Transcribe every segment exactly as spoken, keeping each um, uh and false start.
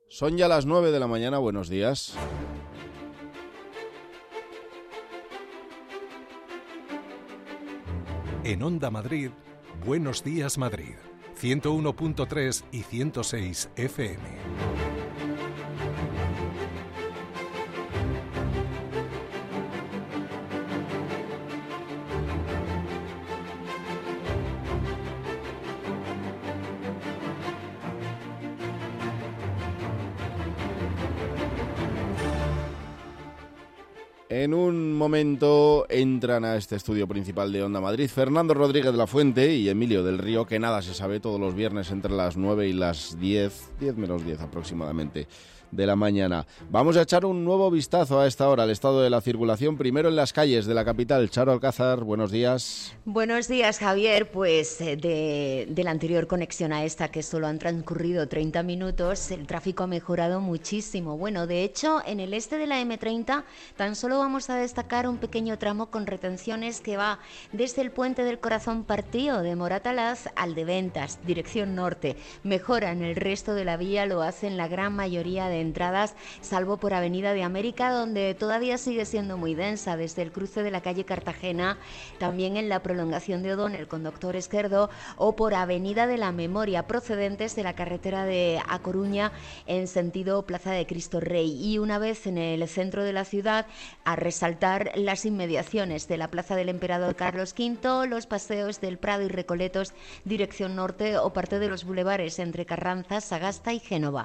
Son ya las nueve de la mañana, buenos días. En Onda Madrid, Buenos Días Madrid, ciento uno punto tres y ciento seis F M. En un momento entran a este estudio principal de Onda Madrid Fernando Rodríguez de la Fuente y Emilio del Río, que nada se sabe, todos los viernes entre las nueve y las diez, diez menos diez aproximadamente de la mañana. Vamos a echar un nuevo vistazo a esta hora al estado de la circulación, primero en las calles de la capital. Charo Alcázar, buenos días. Buenos días, Javier. Pues de, de la anterior conexión a esta, que solo han transcurrido treinta minutos, el tráfico ha mejorado muchísimo. Bueno, de hecho, en el este de la eme treinta tan solo vamos a destacar un pequeño tramo con retenciones que va desde el Puente del Corazón Partido de Moratalaz al de Ventas, dirección norte. Mejora en el resto de la vía, lo hacen la gran mayoría de entradas, salvo por Avenida de América, donde todavía sigue siendo muy densa, desde el cruce de la calle Cartagena, también en la prolongación de Odón, el conductor Esquerdo, o por Avenida de la Memoria, procedentes de la carretera de A Coruña en sentido Plaza de Cristo Rey. Y una vez en el centro de la ciudad, a resaltar las inmediaciones de la Plaza del Emperador Carlos quinto, los paseos del Prado y Recoletos, dirección norte, o parte de los bulevares entre Carranza, Sagasta y Génova.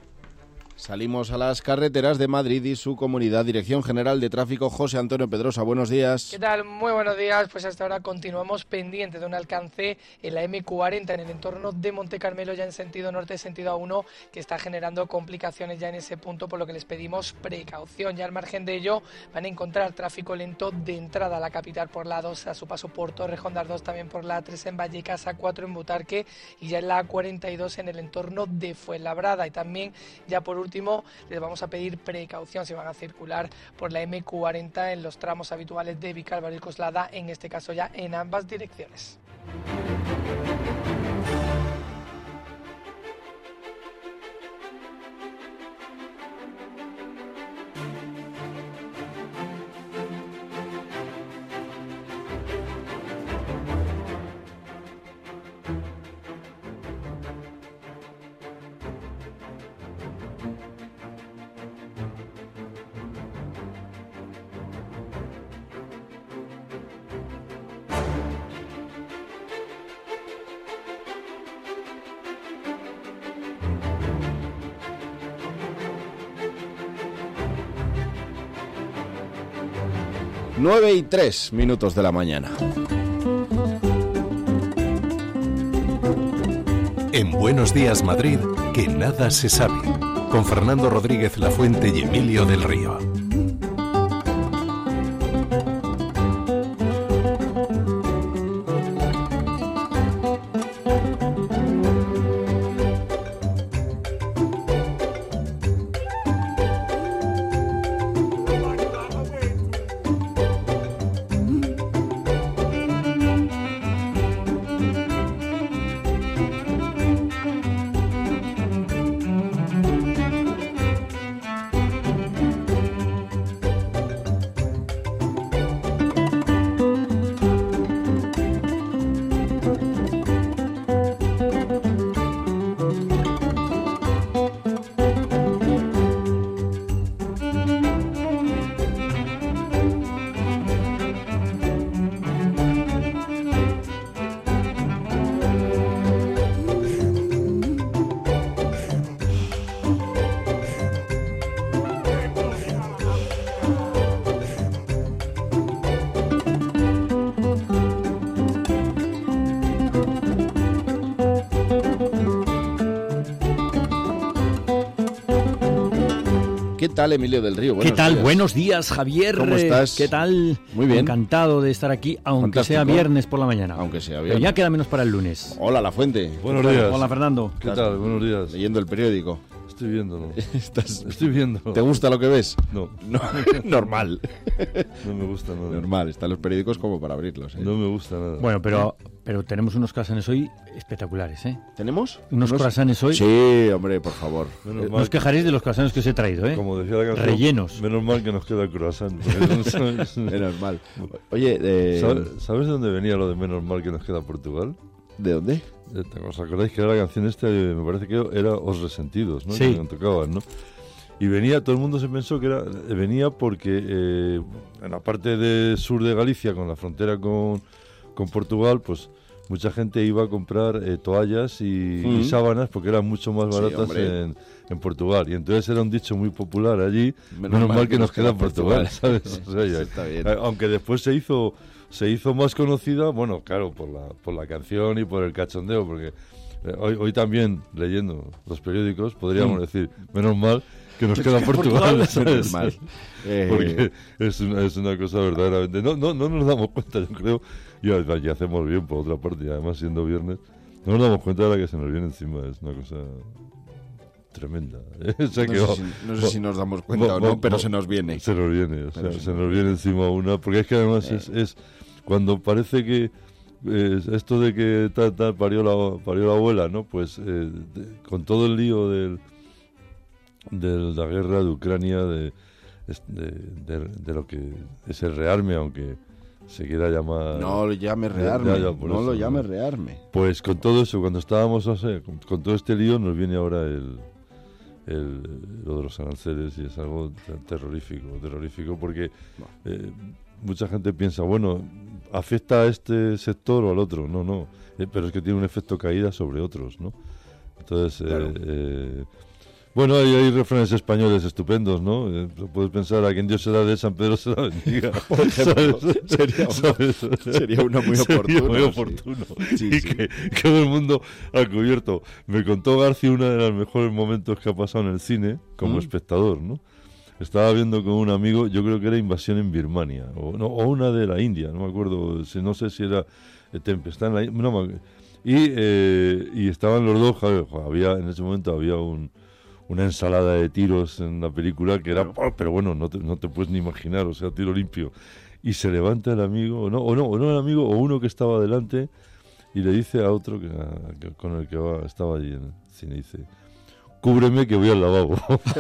Salimos a las carreteras de Madrid y su comunidad. Dirección General de Tráfico, José Antonio Pedrosa, buenos días. ¿Qué tal? Muy buenos días. Pues hasta ahora continuamos pendientes de un alcance en la eme cuarenta en el entorno de Monte Carmelo, ya en sentido norte, sentido A uno, que está generando complicaciones ya en ese punto, por lo que les pedimos precaución. Ya al margen de ello van a encontrar tráfico lento de entrada a la capital por la A dos, a su paso por Torrejón de Ardoz, también por la A tres en Vallecas, A cuatro en Butarque y ya en la A cuarenta y dos en el entorno de Fuenlabrada. Y también ya por último, les vamos a pedir precaución si van a circular por la eme cuarenta en los tramos habituales de Vicálvaro y Coslada, en este caso ya en ambas direcciones. nueve y tres minutos de la mañana. En Buenos Días Madrid, que nada se sabe, con Fernando Rodríguez La Fuente y Emilio del Río. ¿Qué tal, Emilio del Río? Buenos ¿Qué tal? días. Buenos días, Javier. ¿Cómo estás? ¿Qué tal? Muy bien. Encantado de estar aquí, aunque Fantástico. sea viernes por la mañana. Aunque sea Pero viernes. ya queda menos para el lunes. Hola, La Fuente. Buenos días. Hola, Fernando. ¿Qué tal? Buenos días. Leyendo el periódico. estoy viéndolo. Estás- Estoy viéndolo. ¿Te gusta lo que ves? No, No, normal. no me gusta nada. Normal, están los periódicos como para abrirlos. ¿eh? No me gusta nada. Bueno, pero, pero tenemos unos croissants hoy espectaculares, ¿eh? ¿Tenemos? Unos croissants hoy. Sí, hombre, por favor. Menos No mal, os quejaréis de los croissants que os he traído, ¿eh? como decía la canción, Rellenos. menos mal que nos queda el croissant. porque ¿sabes? Menos mal. Oye, eh, ¿Sabes, ¿Sabes de dónde venía lo de menos mal que nos queda Portugal? ¿de dónde? Eh, ¿Os acordáis que era la canción esta? eh, Me parece que era Os Resentidos, ¿no? Sí. Que tocaban, ¿no? Y venía, todo el mundo se pensó que era, eh, venía porque eh, en la parte de sur de Galicia, con la frontera con, con Portugal, pues mucha gente iba a comprar eh, toallas y, Mm. y sábanas porque eran mucho más Sí, baratas hombre. en, en Portugal. Y entonces era un dicho muy popular allí, menos, mal que nos queda Portugal, ¿sabes? O sea, Eso ya- está bien. eh, aunque después se hizo se hizo más conocida, bueno, claro, por la por la canción y por el cachondeo, porque eh, hoy, hoy también, leyendo los periódicos, podríamos Mm. decir, menos mal que nos queda Portugal, ¿sabes? Menos mal. Eh, Porque es una, es una cosa verdaderamente... No, no, no nos damos cuenta, yo creo, y aquí hacemos bien por otra parte, y además siendo viernes, no nos damos cuenta de la que se nos viene encima, es una cosa tremenda. O sea no, que sé va- si, no sé va- si nos damos cuenta va- o no, va- pero va- se nos viene. Se nos viene, o Pero sea, se se nos nos viene encima una, porque es que además es, es cuando parece que eh, esto de que tal, tal, parió la, parió la abuela, ¿no? Pues eh, de- con todo el lío del, de la guerra de Ucrania, de, es- de, de- de lo que es el rearme, aunque se quiera llamar... No lo llames Ya, rearme. ya, ya, por no eso, lo ¿no? llames rearme. Pues con todo eso, cuando estábamos, o sea, con, con todo este lío, nos viene ahora el, el, lo de los aranceles y es algo te- terrorífico, terrorífico, porque eh, mucha gente piensa, bueno, afecta a este sector o al otro, no, no, eh, pero es que tiene un efecto caída sobre otros, ¿no? Entonces, eh, Claro. eh, bueno, hay, hay refranes españoles estupendos, ¿no? Eh, puedes pensar, a quien Dios se da de San Pedro se la bendiga. Por ejemplo, ¿Sabes? sería uno- ¿Sabes? sería uno muy Sería oportuno, muy sí. oportuno. Sí, y sí. que, que todo el mundo ha cubierto. Me contó García uno de los mejores momentos que ha pasado en el cine como ¿Mm? espectador, ¿no? Estaba viendo con un amigo, yo creo que era Invasión en Birmania, o, no, o una de la India, no me acuerdo, si, no sé si era eh, Tempestad en la India, no me acuerdo. Y, eh, y estaban los dos, joder, joder, había, en ese momento había un, una ensalada de tiros en la película que era, Claro. oh, pero bueno, no te, no te puedes ni imaginar, o sea, tiro limpio. Y se levanta el amigo, o no, o no, o no el amigo, o uno que estaba delante, y le dice a otro que, a- que- con el que va- estaba allí en el cine, dice, cúbreme que voy al lavabo.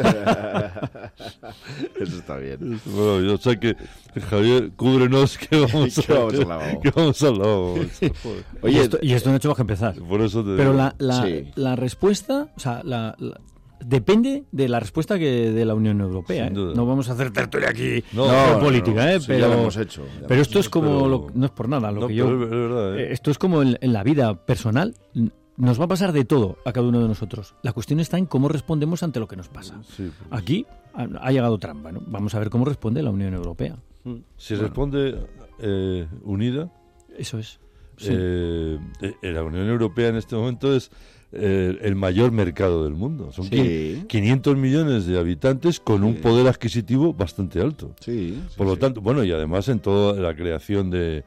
Eso está bien. Bueno, yo sé que, Javier, cúbrenos que vamos, Que a, vamos al lavabo. que vamos al lavabo. y, Oye, esto, y esto no ha hecho más que empezar. Por eso te Pero digo. la, la, Sí. la respuesta, o sea, la, la- depende de la respuesta que de la Unión Europea. Sin ¿eh? duda. No vamos a hacer tertulia aquí No, de no, política, no, ¿eh? sí, pero, ya lo hemos hecho. ya lo pero hemos esto es como, pero- lo- no es por nada, lo No, que pero yo... es, es verdad, ¿eh? Eh, Esto es como en, en la vida personal. N- Nos va a pasar de todo a cada uno de nosotros. La cuestión está en cómo respondemos ante lo que nos pasa. Sí, pues, Aquí ha, ha llegado Trump. ¿no? Vamos a ver cómo responde la Unión Europea. si responde eh, unida, Eso es. Sí. eh, eh, la Unión Europea en este momento es eh, el mayor mercado del mundo. Son Sí. qui- quinientos millones de habitantes con un Sí. poder adquisitivo bastante alto. Sí. sí, Por lo sí. tanto, bueno, y además en toda la creación de...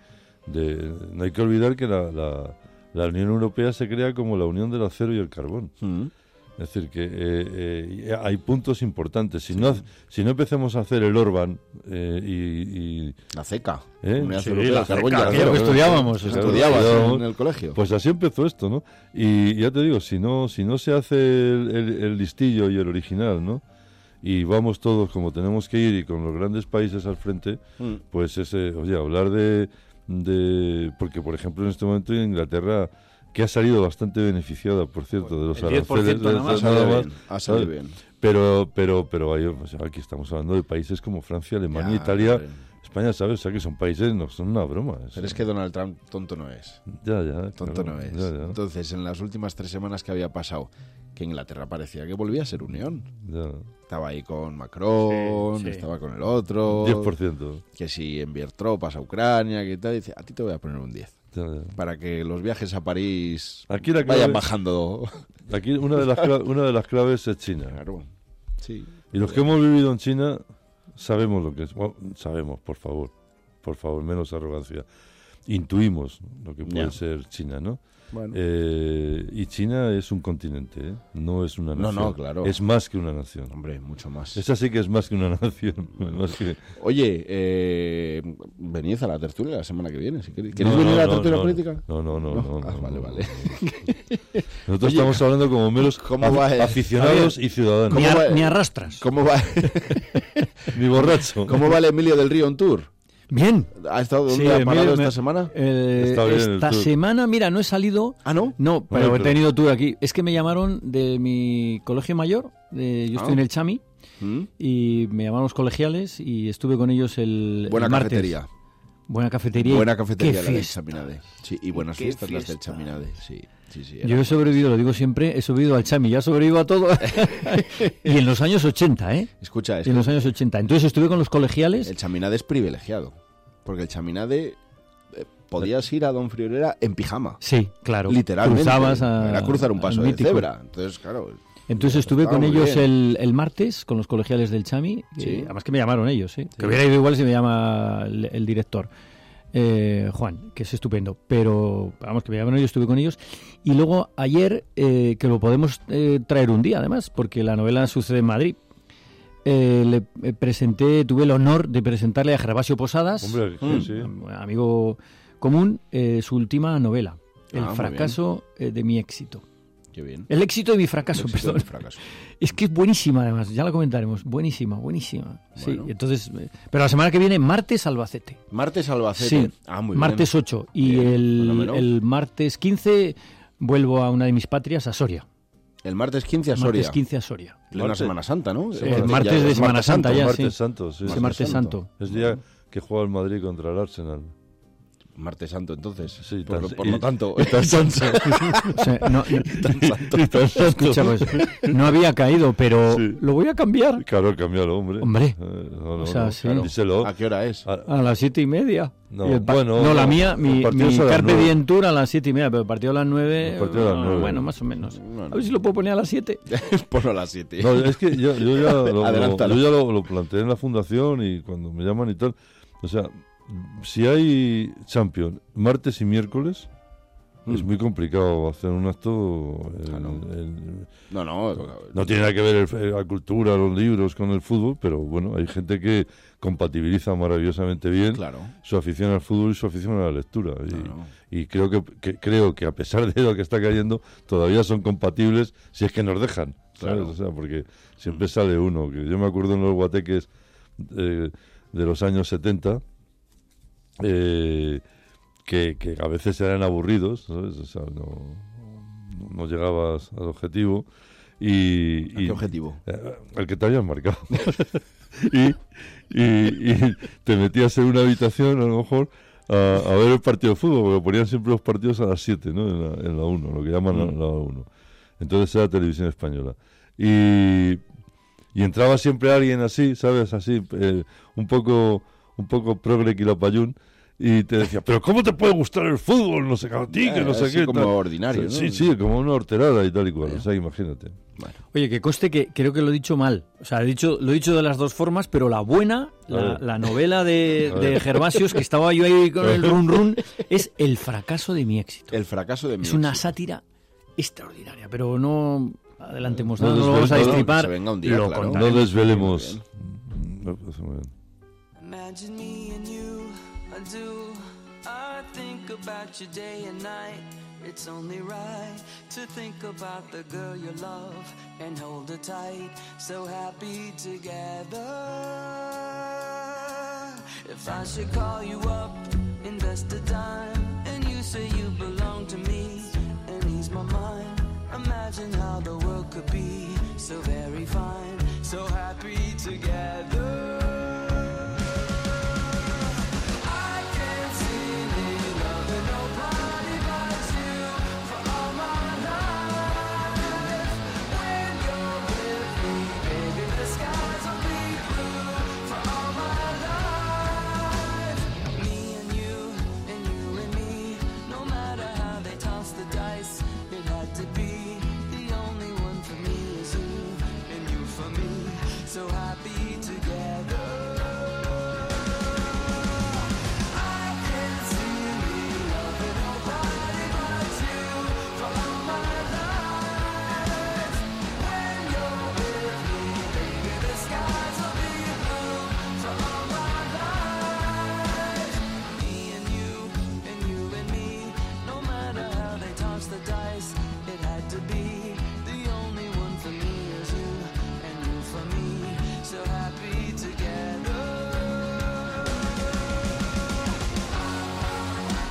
de no hay que olvidar que la, la, la Unión Europea se crea como la unión del acero y el carbón. Mm. Es decir, que eh, eh, hay puntos importantes. Si, no, si no empecemos a hacer el Orban eh, y, y, La ceca. ¿Eh? Unidad Sí, Europea, la el carbón y ceca, acero. aquello que estudiábamos. Se Claro, estudiaba estudiábamos. en el colegio. pues así empezó esto, ¿no? Y ya te digo, si no, si no se hace el, el- el listillo y el original, ¿no? Y vamos todos como tenemos que ir y con los grandes países al frente, Mm. pues ese, oye, hablar de, de... Porque, por ejemplo, en este momento Inglaterra, que ha salido bastante beneficiada, por cierto, de los El diez por ciento aranceles... nada de- más. nada Ha salido bien. Ha salido ¿sabes? bien. Pero, pero, pero hay, o sea, aquí estamos hablando de países como Francia, Alemania, Ya, Italia, hombre. España, ¿sabes? O sea, que son países, no son una broma. Pero es que Donald Trump tonto no es. Ya, ya. Tonto claro, no es. Ya, ya, Entonces, en las últimas tres semanas que había pasado, que Inglaterra parecía que volvía a ser unión. ya. Estaba ahí con Macron, Sí, sí. estaba con el otro. diez por ciento. Que si enviar tropas a Ucrania, que tal. Dice, a ti te voy a poner un diez. Ya, ya. Para que los viajes a París Aquí la vayan clave- bajando. Aquí una de las, cla- una de las claves es China. Claro. Sí. Y los que hemos vivido en China sabemos lo que es. Bueno, sabemos, por favor. Por favor, menos arrogancia. intuimos lo que puede Ya. ser China, ¿no? Bueno. Eh, y China es un continente, ¿eh? No es una No, nación. no, claro. Es más que una nación. Hombre, mucho más. Esa sí que es más que una nación. Más que... Oye, eh, venid a la tertulia la semana que viene, si queréis. ¿Queréis No, venir no, a la no, tertulia no, política? No, no, no. no, Ah, no, vale, no, vale. no. Nosotros Oye, estamos hablando como meros ¿cómo va, eh? aficionados y ciudadanos. Ni, ¿Cómo ar- va? ni arrastras. ¿Cómo va, Ni borracho. ¿Cómo va el Emilio del Río en tour? Bien. ¿Ha estado dónde Sí, ha Emilio, parado me- esta semana? Eh, Está bien el esta tour. semana, mira, no he salido. ¿Ah, no? No, pero Bueno, he pero- tenido tour aquí. Es que me llamaron de mi colegio mayor, de- yo estoy Ah. en el Chami, ¿Mm? y me llamaron los colegiales y estuve con ellos el, Buena el martes. cafetería. Buena cafetería. Buena cafetería Qué la del fiesta. Chaminade. Sí, y buenas Qué fiestas las del fiesta. Chaminade. Sí, sí, sí. Yo he sobrevivido, lo digo siempre, he sobrevivido al Chami, ya sobrevivo a todo. Y en los años ochenta, ¿eh? Escucha, es En que los años ochenta. Entonces estuve con los colegiales. el Chaminade es privilegiado. Porque el Chaminade eh, podías ir a Don Friolera en pijama. Sí, claro. Literalmente. Cruzabas a, Era cruzar un paso al de mítico. cebra. Entonces, claro. Entonces estuve estaba con muy ellos bien. el, el martes, con los colegiales del Chami. que- Sí. además que me llamaron ellos, ¿eh? Que hubiera ido igual si me llama el, el director. Eh, Juan, que es estupendo. Pero, vamos, que me llamaron ellos, estuve con ellos. Y luego ayer, eh, que lo podemos eh, traer un día, además, porque la novela sucede en Madrid. Eh, le eh, presenté, tuve el honor de presentarle a Gervasio Posadas, Hombre, sí, Mm. sí. am- amigo común, eh, su última novela, El Ah, muy fracaso eh, de mi éxito. Qué bien. El éxito de mi fracaso, El éxito perdón. del fracaso. Es que es buenísima, además, ya la comentaremos. Buenísima, buenísima. Sí, Bueno. entonces. eh, Pero la semana que viene, martes Albacete. Martes Albacete. Sí, Ah, muy martes bien. ocho. Y Bien, el, fenómeno. el martes quince vuelvo a una de mis patrias, a Soria. El martes quince a Soria. Martes quince a Soria. Plena Martes- Semana Santa, ¿no? Sí, Eh, martes- ya martes es de Semana Martes Santa Santo. ya, Martes sí. Santo, sí. Ese Martes martes Santo. santo. Es día que juega el Madrid contra el Arsenal. Martes Santo, entonces. Sí, por, tan- por y- lo tanto. y tan santo. O sea, no, escucha, pues, no había caído, pero Sí. lo voy a cambiar. Claro, cambialo, hombre. Hombre. Eh, no, no, O sea, no, sí. claro. Díselo. ¿A qué hora es? A- A las siete y media. No, Y el pa- bueno, no, la no, mía, el mi, partido mi es a las Carpe nueve. Diem Tour a las siete y media, pero el partido a las nueve. El partido a las ah, nueve. Bueno, más o menos. Bueno. A ver si lo puedo poner a las siete. Ponlo a las siete. No, es que yo, yo ya, lo, lo- Adelántalo. yo ya lo, lo planteé en la fundación y cuando me llaman y tal. O sea, si hay Champions martes y miércoles, Mm. es muy complicado hacer un acto. el- Claro. el- No, no. no tiene nada que ver el- la cultura, los libros con el fútbol, pero bueno, hay gente que compatibiliza maravillosamente bien Claro. su afición al fútbol y su afición a la lectura. Y, No, no. y creo que, que creo que a pesar de lo que está cayendo, todavía son compatibles si es que nos dejan. ¿sabes? Claro. O sea, porque siempre sale uno. Que yo me acuerdo en los guateques eh, de los años setenta, eh, que, que a veces eran aburridos, ¿sabes? O sea, no, no llegabas al objetivo. Y, ¿A y- qué objetivo? eh, el que te habían marcado. y, y- y te metías en una habitación, a lo mejor, a, a ver el partido de fútbol, porque ponían siempre los partidos a las siete, ¿no? En la, en la uno, lo que llaman la, Mm. la uno. Entonces era televisión española. Y, y entraba siempre alguien así, ¿sabes? Así, eh, un poco un poco progre quilapayún, y te decía, pero ¿cómo te puede gustar el fútbol? No sé, a ti, que no sé Eh, así qué. como tal". ordinario, ¿no? Sí, sí, como una horterada y tal y cual. O sea, imagínate. Bueno. Oye, que conste que creo que lo he dicho mal. O sea, he dicho, lo he dicho de las dos formas, pero la buena, A la, ver. la novela de, A de ver. Gervasios, que estaba yo ahí con el run run, es El fracaso de mi éxito. El fracaso de mi Es una éxito. sátira extraordinaria, pero no adelantemos No nada, no lo vamos a desvel- no, destripar. que se venga un día, lo claro. No contaremos. desvelemos. Me parece muy bien. Imagine me and you, I do. I think about you day and night. It's only right to think about the girl you love and hold her tight. So happy together. If I should call you up, invest a dime, and you say you belong to me, and ease my mind. Imagine how the world could be so very fine, so happy together.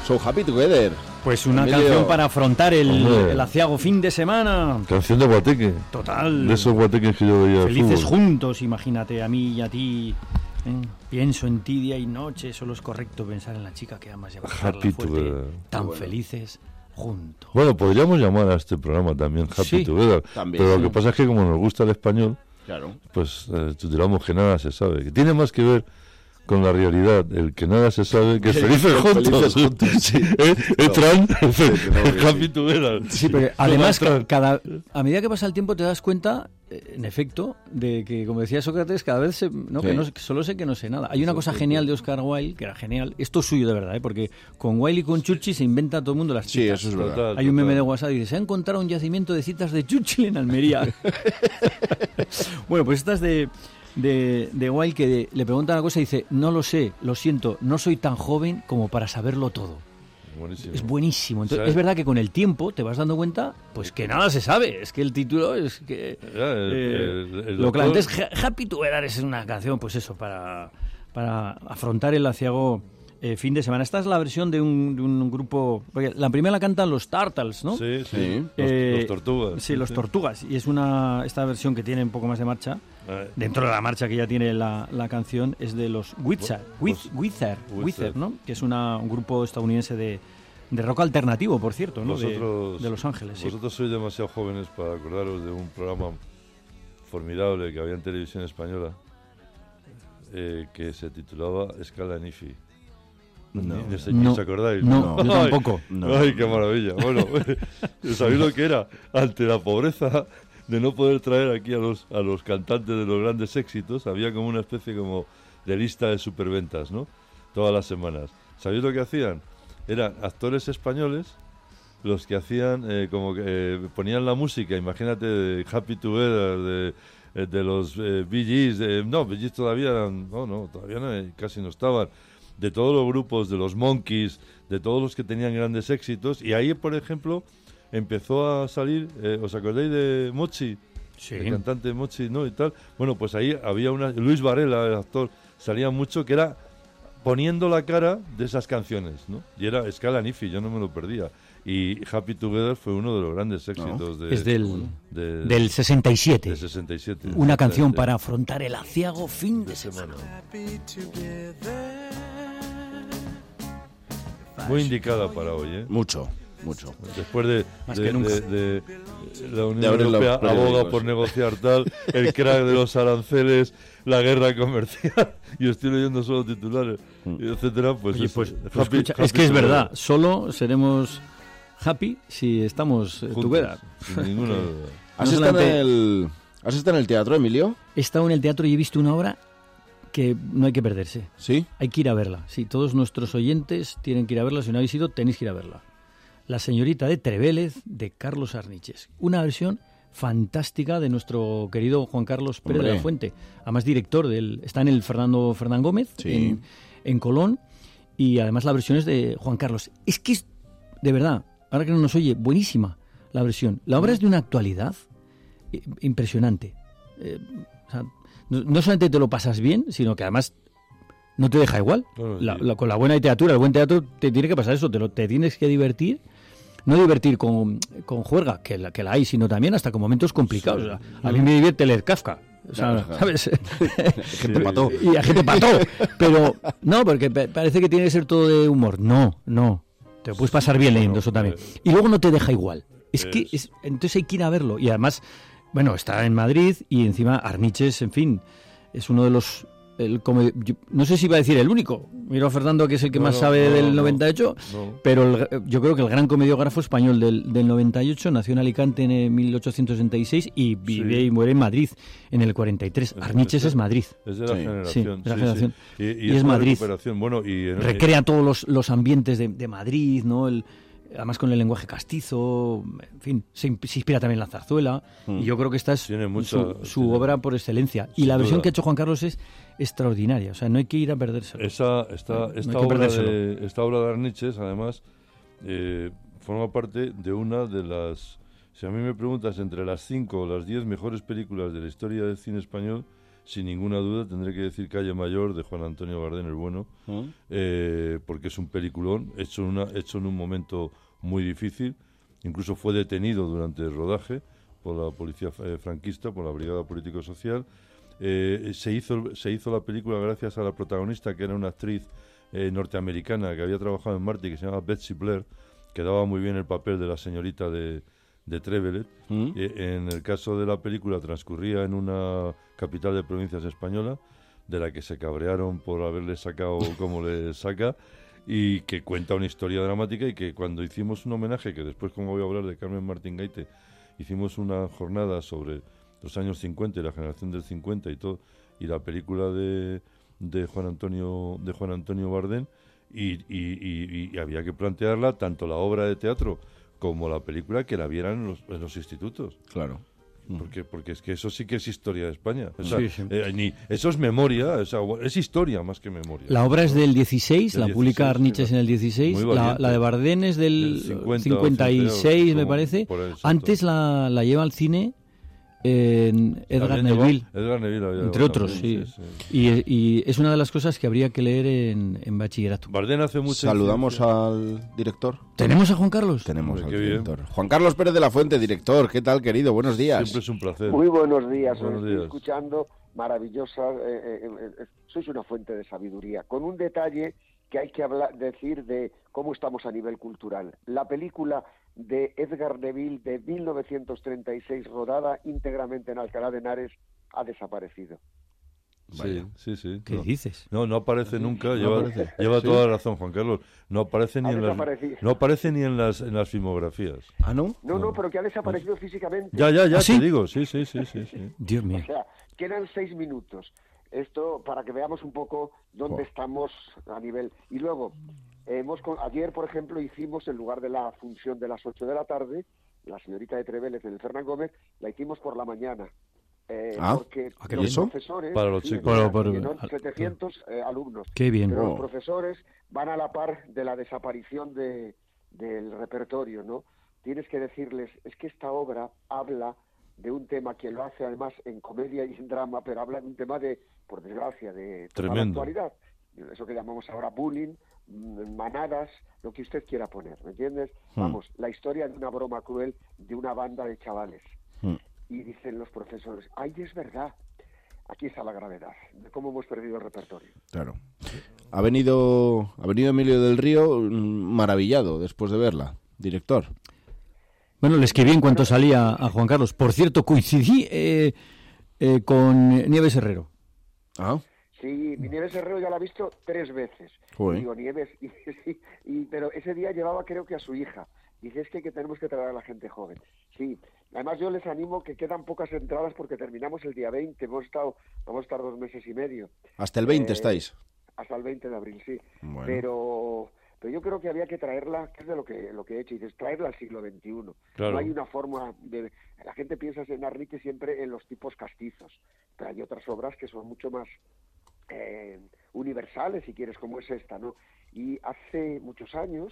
So Happy Together. Pues una Emilio. canción para afrontar el, Hombre. el aciago fin de semana. Canción de Guateque. Total. De esos guateques que yo veía. al Felices fútbol. juntos, imagínate, a mí y a ti. ¿eh? Pienso en ti día y noche, solo es correcto pensar en la chica que amas y abrazarla Happy fuerte. together. Tan Bueno. felices juntos. Bueno, podríamos llamar a este programa también Happy Sí. Together. También. Pero lo que pasa es que como nos gusta el español, Claro. pues eh, titulamos que nada se sabe. Que tiene más que ver con la realidad, el que nada se sabe, que es felices juntos. Felices juntos, sí. ¿Eh? ¿Eh, Tran? que no, que Happy sí. Together. Sí, pero además, Tran. cada, a medida que pasa el tiempo te das cuenta, eh, en efecto, de que, como decía Sócrates, cada vez se, no, Sí. que no, que solo sé que no sé nada. Hay una cosa genial de Oscar Wilde, que era genial, esto es suyo de verdad, ¿eh? Porque con Wilde y con Churchill se inventa todo el mundo las Sí, citas. eso es verdad. Total, Hay un meme total. de WhatsApp y dice, se ha encontrado un yacimiento de citas de Churchill en Almería. Bueno, pues esta es de, de, de Wilde, que de- le pregunta una cosa y dice, no lo sé, lo siento, no soy tan joven como para saberlo todo. Buenísimo. Es buenísimo. Entonces, ¿Sabes? es verdad que con el tiempo te vas dando cuenta, pues que nada se sabe. Es que el título es que... Ya, el- eh, el- el lo que doctor- antes, Ha- Happy Together es una canción, pues eso, para, para afrontar el aciago eh, fin de semana. Esta es la versión de un, de un grupo... Porque la primera la cantan los Turtles, ¿no? Sí, sí. Sí. Los, Eh, los tortugas. Sí, los Tortugas. Y es una esta versión que tiene un poco más de marcha. Eh, Dentro de la marcha que ya tiene la, la canción es de los Wizard, Wiz- Wizard, Wizard. Wizard, ¿no? Que es una, un grupo estadounidense de, de rock alternativo, por cierto, ¿no? De, Vosotros, de Los Ángeles. Sí. Vosotros sois demasiado jóvenes para acordaros de un programa formidable que había en televisión española eh, que se titulaba Escala en IFI. No. Ni- ni sé- No. ¿Os acordáis? No, yo Ay, tampoco. No. Ay, qué maravilla. Bueno, ¿sabéis lo que era? Ante la pobreza de no poder traer aquí a los, a los cantantes de los grandes éxitos, había como una especie como de lista de superventas, ¿no? Todas las semanas. ¿Sabéis lo que hacían? Eran actores españoles los que hacían eh, como que eh, ponían la música, imagínate, de Happy Together, de, eh, de los eh, Bee Gees, de- no, Bee Gees todavía eran, no, no, todavía no, eh, casi no estaban, de todos los grupos, de los Monkeys, de todos los que tenían grandes éxitos, y ahí, por ejemplo, empezó a salir, eh, ¿os acordáis de Mochi? Sí. El cantante Mochi, ¿no? Y tal. Bueno, pues ahí había una, Luis Varela, el actor, salía mucho, que era poniendo la cara de esas canciones, ¿no? Y era Escala Nifi, yo no me lo perdía. Y Happy Together fue uno de los grandes éxitos de, Es del, de- del sesenta y siete. de sesenta y siete. Una canción Exactamente. para afrontar el aciago fin de De semana. semana. Happy together. Muy indicada para hoy, ¿eh? Mucho, mucho. Después de, Más de- que nunca. de- de- la Unión De abrir los Europea aboga periódicos. por negociar tal, el crack de los aranceles, la guerra comercial, y estoy leyendo solo titulares, y etcétera, pues, Oye, es, pues, happy- pues escucha, happy es que es together, verdad, solo seremos happy si estamos eh, juntos, together. sin ninguna duda. ¿Has, No estado en solamente- el, ¿Has estado en el teatro, Emilio? He estado en el teatro y he visto una obra que no hay que perderse. Sí. Hay que ir a verla. Sí, todos nuestros oyentes tienen que ir a verla. Si no habéis ido, tenéis que ir a verla. La señorita de Trevélez, de Carlos Arniches. Una versión fantástica de nuestro querido Juan Carlos Pérez Hombre. de la Fuente. Además, director del... Está en el Fernando Fernán Gómez, Sí. en, en Colón. Y además la versión es de Juan Carlos. Es que es, de verdad, ahora que no nos oye, buenísima la versión. La obra es de una actualidad eh, impresionante. Eh, o sea, no, no solamente te lo pasas bien, sino que además no te deja igual. Bueno, La- y- la- con la buena literatura, el buen teatro, te tiene que pasar eso, te, lo, te tienes que divertir. No divertir con, con juerga, que la, que la hay, sino también hasta con momentos complicados. Sí. O sea, a mí me divierte leer Kafka, o sea, Ajá. ¿sabes? Gente mató. Y a gente pató. Pero no, porque pa- parece que tiene que ser todo de humor. No, no. Te lo puedes pasar bien leyendo eso también. Y luego no te deja igual. Es que Es- es, entonces hay que ir a verlo. Y además, bueno, está en Madrid y encima Arniches, en fin, es uno de los... El come- yo- no sé si iba a decir el único. Miro a Fernando, que es el que No, más no, sabe no, del no, noventa y ocho, no. pero el- yo creo que el gran comediógrafo español del, del noventa y ocho nació en Alicante en eh, mil ochocientos sesenta y seis y vive Sí. y muere en Madrid en el cuarenta y tres. Es- Arniches es- es Madrid. Es de la Sí. generación. Sí, de la generación. Y, y Y es es una Madrid. recuperación. Bueno, y en- Recrea todos los, los ambientes de, de Madrid, ¿no? El, además con el lenguaje castizo, en fin, se, in- se inspira también en la zarzuela. Y yo creo que esta es Tiene mucha- su, su tiene- obra por excelencia. Y Sin la versión duda. que ha hecho Juan Carlos es extraordinaria. O sea, no hay que ir a perdérselo. Esa, esta, No hay esta, que obra perdérselo. de, esta obra de Arniches, además, eh, forma parte de una de las... Si a mí me preguntas entre las cinco o las diez mejores películas de la historia del cine español, sin ninguna duda, tendré que decir Calle Mayor, de Juan Antonio Bardén, el bueno, ¿Mm? eh, porque es un peliculón, hecho, una, hecho en un momento muy difícil. Incluso fue detenido durante el rodaje por la policía eh, franquista, por la Brigada Político-Social. Eh, se hizo se hizo la película gracias a la protagonista, que era una actriz eh, norteamericana que había trabajado en Marty, que se llama Betsy Blair, que daba muy bien el papel de la señorita de, de Trevellet. ¿Mm? Eh, en el caso de la película transcurría en una capital de provincias española, de la que se cabrearon por haberle sacado como le saca, y que cuenta una historia dramática, y que cuando hicimos un homenaje, que después, como voy a hablar de Carmen Martín Gaite, hicimos una jornada sobre los años cincuenta y la generación del cincuenta y todo, y la película de, de Juan Antonio de Juan Antonio Bardén, y, y, y, y había que plantearla, tanto la obra de teatro como la película, que la vieran en los, en los institutos. Claro. Porque, porque es que eso sí que es historia de España. O sea, sí, sí. Eh, ni, eso es memoria, o sea, es historia más que memoria. La obra es del dieciséis, del la publica dieciséis, Arniches sí, en el dieciséis, la, la de Bardén es del, del cincuenta, cincuenta y seis, me como parece. por el Antes la, la lleva al cine en Edgar Neville, Edgar Neville había entre otros, también, sí. sí, sí. Y, y es una de las cosas que habría que leer en, en bachillerato. Bardén hace mucho. Saludamos al director. ¿Tenemos a Juan Carlos? Tenemos Hombre, al qué director. Juan Carlos Pérez de la Fuente, director. ¿Qué tal, querido? Buenos días. Siempre es un placer. Muy buenos días, Buenos os estoy días. escuchando, maravillosa, eh, eh, eh, sois una fuente de sabiduría, con un detalle que hay que hablar, decir de cómo estamos a nivel cultural. La película de Edgar Neville de mil novecientos treinta y seis, rodada íntegramente en Alcalá de Henares, ha desaparecido. Sí, sí, sí. ¿Qué no. dices? No, no aparece nunca. No lleva aparece. lleva ¿Sí? toda la razón, Juan Carlos. No aparece ni Ha en las, desaparecido. no aparece ni en las en las filmografías. ¿Ah, no? No, no, pero que ha desaparecido físicamente. Ya, ya, ya ¿Ah, sí? te digo. Sí, sí, sí, sí, sí. Dios mío. O sea, quedan seis minutos. Esto para que veamos un poco dónde Oh. estamos a nivel. Y luego, hemos con- ayer, por ejemplo, hicimos, en lugar de la función de las ocho de la tarde, la señorita de Trevelez en el Fernán Gómez, la hicimos por la mañana. Eh, Ah, porque ¿ah, qué los bien? profesores, Para los sí, chicos. mira, Por- por- llenó al- setecientos eh, alumnos. Qué bien. Pero Oh. los profesores van a la par de la desaparición de, del repertorio, ¿no? Tienes que decirles, es que esta obra habla de un tema que lo hace además en comedia y en drama, pero habla de un tema de, por desgracia, de total Tremendo. actualidad. Eso que llamamos ahora bullying, mm, manadas, lo que usted quiera poner, ¿me entiendes? Hmm. Vamos, la historia de una broma cruel de una banda de chavales. Hmm. Y dicen los profesores, ay, es verdad, aquí está la gravedad, de cómo hemos perdido el repertorio. Claro. Ha venido, ha venido Emilio del Río mm, maravillado después de verla, director. Bueno, le escribí en cuanto salía a Juan Carlos. Por cierto, coincidí eh, eh, con Nieves Herrero. Ah, Sí, mi Nieves Herrero ya la ha visto tres veces. Joder. Y digo, Nieves, y, sí, y- pero ese día llevaba creo que a su hija. Dice, es que, que tenemos que traer a la gente joven. Sí, además yo les animo que quedan pocas entradas porque terminamos el día veinte. Hemos estado, vamos a estar dos meses y medio. hasta el veinte Eh, estáis. Hasta el veinte de abril, sí. Bueno. Pero pero yo creo que había que traerla, que es de lo que lo que he hecho, y dices, traerla al siglo veintiuno. Claro. No hay una forma de... La gente piensa en Arniche siempre en los tipos castizos, pero hay otras obras que son mucho más eh, universales, si quieres, como es esta, ¿no? Y hace muchos años,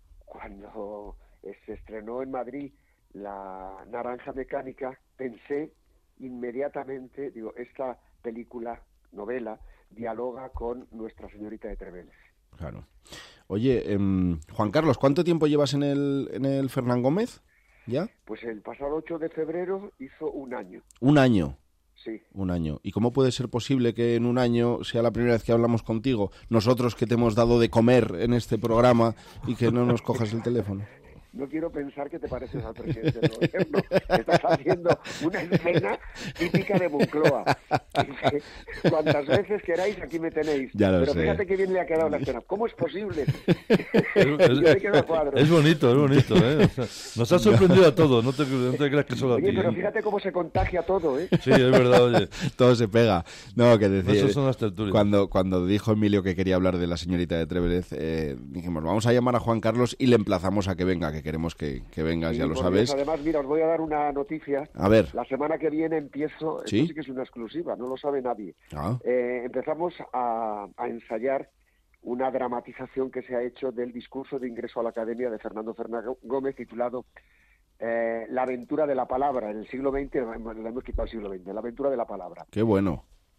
cuando eh, se estrenó en Madrid La Naranja Mecánica, pensé inmediatamente, digo, esta película, novela, dialoga con Nuestra Señorita de Treveles. Claro. Oye, em, Juan Carlos, ¿cuánto tiempo llevas en el, en el Fernán Gómez? ¿Ya? Pues el pasado ocho de febrero hizo un año, Un año. sí. Un año. ¿Y cómo puede ser posible que en un año sea la primera vez que hablamos contigo, nosotros que te hemos dado de comer en este programa y que no nos cojas el teléfono? No quiero pensar que te pareces al presidente del gobierno. Estás haciendo una escena típica de Moncloa. Dice, cuantas veces queráis, aquí me tenéis. Ya lo Pero sé. fíjate que bien le ha quedado la escena. ¿Cómo es posible? Es, Yo me quedo a cuadros. es bonito, es bonito, ¿eh? O sea, nos ha sorprendido a todos, no te, no te creas que solo a Oye, ti. pero ¿eh? fíjate cómo se contagia todo, ¿eh? Sí, es verdad, oye. Todo se pega. No, que decir, Esos son las tertulias. cuando, cuando dijo Emilio que quería hablar de la señorita de Trevelez, eh, dijimos, vamos a llamar a Juan Carlos y le emplazamos a que venga, que queremos que, que vengas, Sí, ya lo por sabes. Dios, además, mira, os voy a dar una noticia. A ver. La semana que viene empiezo, ¿Sí? esto sí que es una exclusiva, no lo sabe nadie. Ah, Eh, empezamos a, a ensayar una dramatización que se ha hecho del discurso de ingreso a la Academia de Fernando Fernández Gómez, titulado eh, La aventura de la palabra. En el siglo veinte, le hemos quitado el siglo veinte, La aventura de la palabra. qué bueno.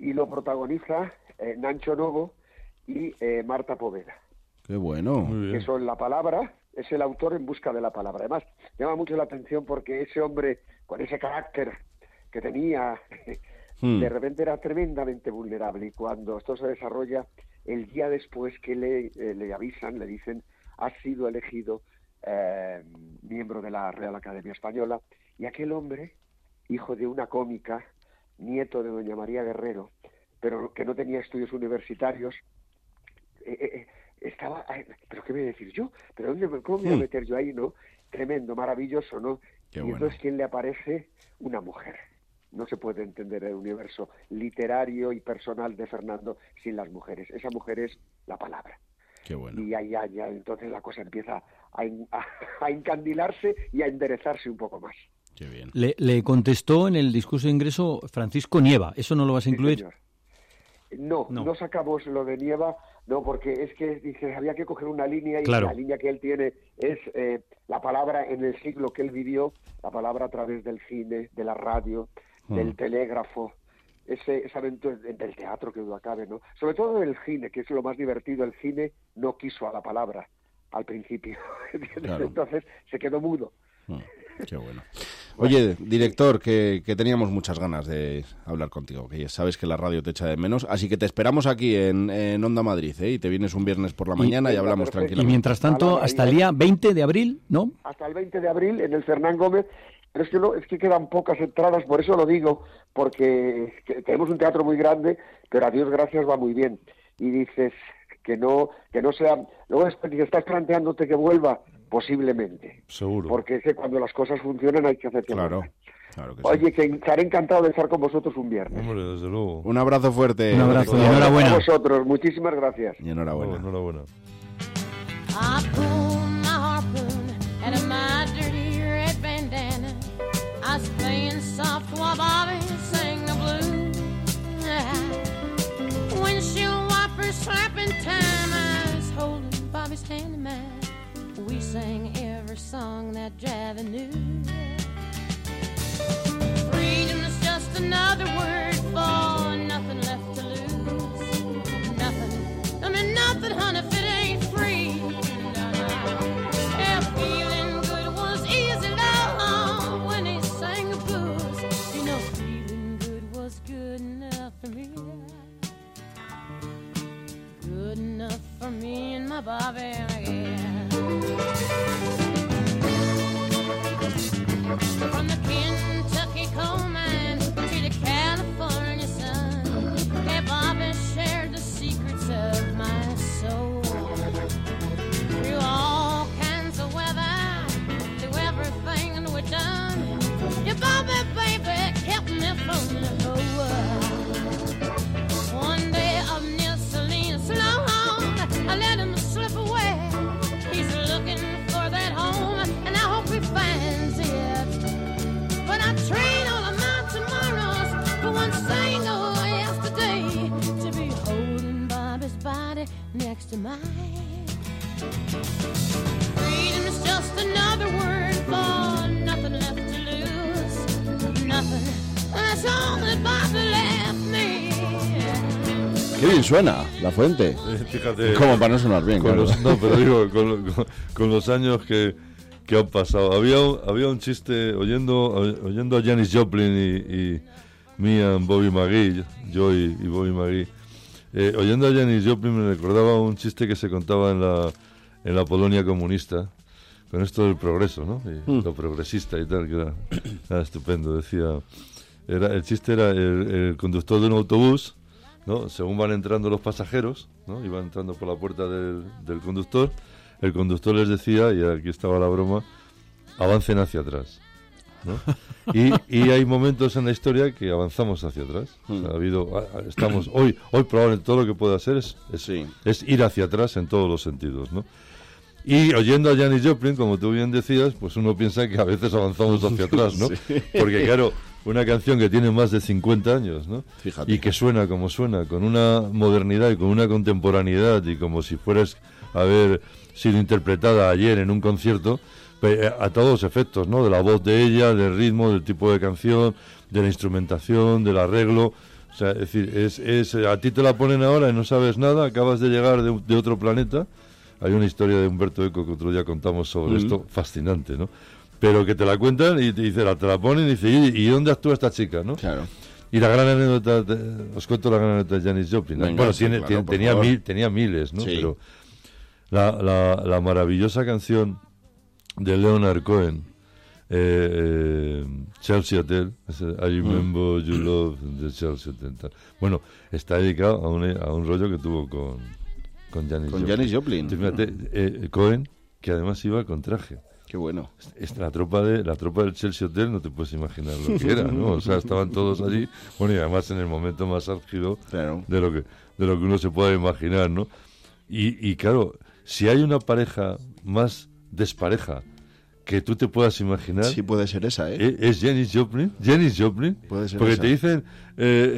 y lo protagoniza eh, Nacho Novo y eh, Marta Poveda. Qué bueno. Que son La Palabra, es el autor En busca de la palabra. Además, llama mucho la atención porque ese hombre, con ese carácter que tenía, hmm. de repente era tremendamente vulnerable, y cuando esto se desarrolla, el día después que le, eh, le avisan, le dicen, has sido elegido eh, miembro de la Real Academia Española, y aquel hombre, hijo de una cómica, nieto de doña María Guerrero, pero que no tenía estudios universitarios, eh, eh, estaba, ay, ¿pero qué voy a decir yo? ¿Pero dónde, cómo me voy a meter yo ahí, no? Tremendo, maravilloso, ¿no? Qué y bueno. entonces, ¿quién le aparece? Una mujer. No se puede entender el universo literario y personal de Fernando sin las mujeres. Esa mujer es La Palabra. Qué bueno. Y ahí, ya, entonces la cosa empieza a, a, a encandilarse y a enderezarse un poco más. Qué bien. Le, le contestó en el discurso de ingreso Francisco Nieva. ¿Eso no lo vas a incluir? Sí, no, no, no sacamos lo de Nieva, no, porque es que dice, había que coger una línea, y claro. la línea que él tiene es eh, la palabra en el siglo que él vivió, la palabra a través del cine, de la radio, hmm. del telégrafo, ese, esa aventura del teatro que duda cabe, ¿no? Sobre todo del cine, que es lo más divertido. El cine no quiso a la palabra al principio, claro. Entonces se quedó mudo. Hmm. Qué bueno. Oye, director, que, que teníamos muchas ganas de hablar contigo, que ya sabes que la radio te echa de menos, así que te esperamos aquí en, en Onda Madrid, ¿eh? Y te vienes un viernes por la mañana y, y hablamos perfecto. tranquilamente. Y mientras tanto, hasta el día veinte de abril, ¿no? Hasta el veinte de abril en el Fernán Gómez, pero es que, no, es que quedan pocas entradas, por eso lo digo, porque que tenemos un teatro muy grande, pero a Dios gracias va muy bien. Y dices que no, que no sea... Luego estás planteándote que vuelva, posiblemente. Seguro. Porque es que cuando las cosas funcionan hay que hacer Claro, claro que Oye, sí. que estaré encantado de estar con vosotros un viernes. Hombre, desde luego. Un abrazo fuerte. Un abrazo y enhorabuena. A vosotros, muchísimas gracias. Y enhorabuena. Oh, enhorabuena. I pulled my harpoon out of my dirty red bandana. I was playing soft while Bobby sang the blues. Windshield wipers slapping time, I was holding Bobby's hand in mine. We sang every song that Javi knew. Freedom's just another word for nothing left to lose. Nothing, I mean nothing, honey, if it ain't free. Yeah, feeling good was easy, love, when he sang the blues. You know, feeling good was good enough for me. Good enough for me and my Bobby, yeah. From the Kentucky coal mine to the California sun, hey, Bobby shared the secrets of my soul. Through all kinds of weather, through everything we've done, your Bobby, baby, kept me from the whole. One day up near Salinas, long, I let him slip away. He's looking for that home, and I hope he finds it. But I trade all of my tomorrows for one single yesterday, to be holding Bobby's body next to mine. Freedom is just another word for nothing left to lose. Nothing, that's all that Bobby left me. Qué bien suena La Fuente. Eh, fíjate. Como para no sonar bien, con claro. los, No, pero digo, con, con, con los años que, que han pasado. Había un, había un chiste, oyendo oyendo a Janis Joplin y, y me and Bobby McGee, yo y, y Bobby McGee, eh, oyendo a Janis Joplin me recordaba un chiste que se contaba en la, en la Polonia comunista, con esto del progreso, ¿no? Y mm. lo progresista y tal, que era, era estupendo. Decía, era, el chiste era el, el conductor de un autobús, ¿no? Según van entrando los pasajeros, ¿no? Iban entrando por la puerta del, del conductor, el conductor les decía, y aquí estaba la broma, avancen hacia atrás, ¿no? Y, y hay momentos en la historia que avanzamos hacia atrás. O sea, ha habido, estamos hoy, hoy probablemente todo lo que pueda hacer es, es, sí. es ir hacia atrás en todos los sentidos, ¿no? Y oyendo a Janis Joplin, como tú bien decías, pues uno piensa que a veces avanzamos hacia atrás, ¿no? Sí. Porque claro, una canción que tiene más de cincuenta años, ¿no? Fíjate. Y que suena como suena, con una modernidad y con una contemporaneidad, y como si fueras a haber sido interpretada ayer en un concierto, a todos los efectos, ¿no? De la voz de ella, del ritmo, del tipo de canción, de la instrumentación, del arreglo. O sea, es decir, es, es, a ti te la ponen ahora y no sabes nada, acabas de llegar de, de otro planeta. Hay una historia de Humberto Eco que otro día contamos sobre mm. esto, fascinante, ¿no? Pero que te la cuentan y te, dice, la, te la ponen y dice, ¿y, ¿y dónde actúa esta chica, no? Claro. Y la gran anécdota, de, os cuento la gran anécdota de Janis Joplin. ¿no? Venga, bueno, sí, tiene, claro, tiene, tenía, mil, tenía miles, ¿no? Sí. Pero la, la, la maravillosa canción de Leonard Cohen, eh, eh, Chelsea Hotel, ese, I Remember mm. You Love the Chelsea Hotel. Tal. Bueno, está dedicado a un, a un rollo que tuvo con, con Janis con Joplin. Janis Joplin. Entonces, fíjate, eh, Cohen, que además iba con traje. Qué bueno. Es, la tropa de la tropa del Chelsea Hotel, no te puedes imaginar lo que era, ¿no? O sea, estaban todos allí, bueno, y además en el momento más álgido claro. de lo que de lo que uno se puede imaginar, ¿no? Y, y claro, si hay una pareja más despareja que tú te puedas imaginar, sí puede ser esa, ¿eh? Es, es Janis Joplin, Janis Joplin, puede ser porque esa. te dicen eh,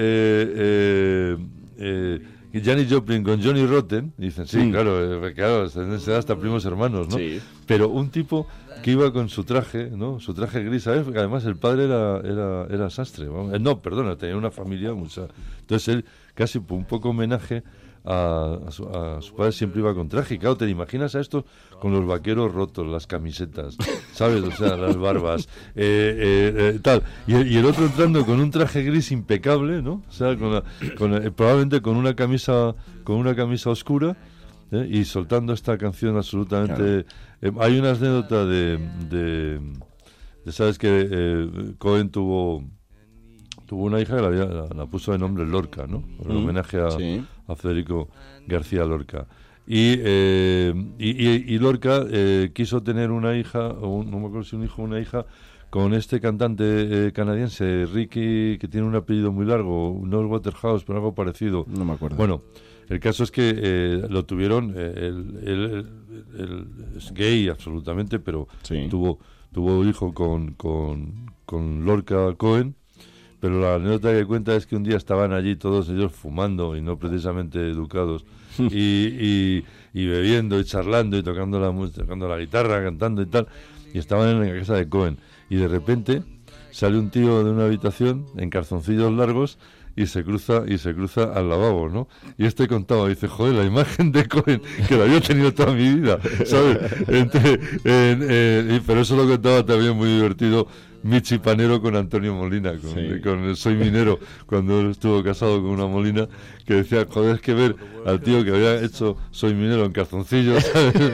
eh, eh, eh, Janis Joplin con Johnny Rotten, dicen, sí, mm. claro, eh, claro, se, se da hasta primos hermanos, ¿no? Sí. Pero un tipo que iba con su traje, ¿no? Su traje gris, ¿sabes? Porque además el padre era era, era sastre, ¿no? no, perdona, tenía una familia mucha. Entonces él casi un poco homenaje a, a, su, a su padre, siempre iba con traje. Y claro, te imaginas a estos con los vaqueros rotos, las camisetas, ¿sabes? O sea, las barbas, eh, eh, eh, tal. Y el, y el otro entrando con un traje gris impecable, ¿no? O sea, con la, con, eh, probablemente con una camisa con una camisa oscura. ¿Eh? Y soltando esta canción absolutamente... Claro. Eh, hay una anécdota de, de, de... ¿Sabes que eh, Cohen tuvo tuvo una hija que la, había, la, la puso de nombre Lorca, ¿no? En mm, homenaje a, sí. a Federico García Lorca. Y, eh, y, y, y Lorca eh, quiso tener una hija, o un, no me acuerdo si un hijo o una hija, con este cantante eh, canadiense, Ricky, que tiene un apellido muy largo, no es Waterhouse, pero algo parecido. No me acuerdo. Bueno... El caso es que eh, lo tuvieron, eh, él, él, él es gay absolutamente, pero sí. tuvo tuvo hijo con, con, con Lorca Cohen, pero la anécdota que cuenta es que un día estaban allí todos ellos fumando y no precisamente educados, y, y, y bebiendo y charlando y tocando la, tocando la guitarra, cantando y tal, y estaban en la casa de Cohen, y de repente sale un tío de una habitación en calzoncillos largos y se cruza y se cruza al lavabo, ¿no? Y este contaba, dice, joder, la imagen de Cohen, que la había tenido toda mi vida, ¿sabes? Entre, en, en, pero eso lo contaba también muy divertido Michi Panero con Antonio Molina, con, sí. con el Soy Minero, cuando él estuvo casado con una Molina, que decía, joder, es que ver al tío que había hecho Soy Minero en calzoncillos,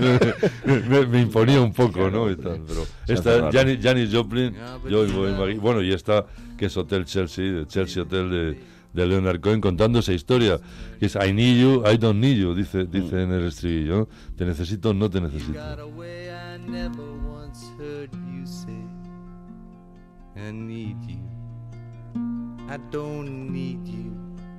me, me, me imponía un poco, ¿no? Y tal, pero esta Janis, Janis Joplin, yo y bueno, y esta que es Hotel Chelsea, de Chelsea Hotel de, de Leonard Cohen, contando esa historia, que es I need you, I don't need you, dice, dice mm. en el estribillo, ¿no? Te necesito, no te necesito. I need you. I don't need you.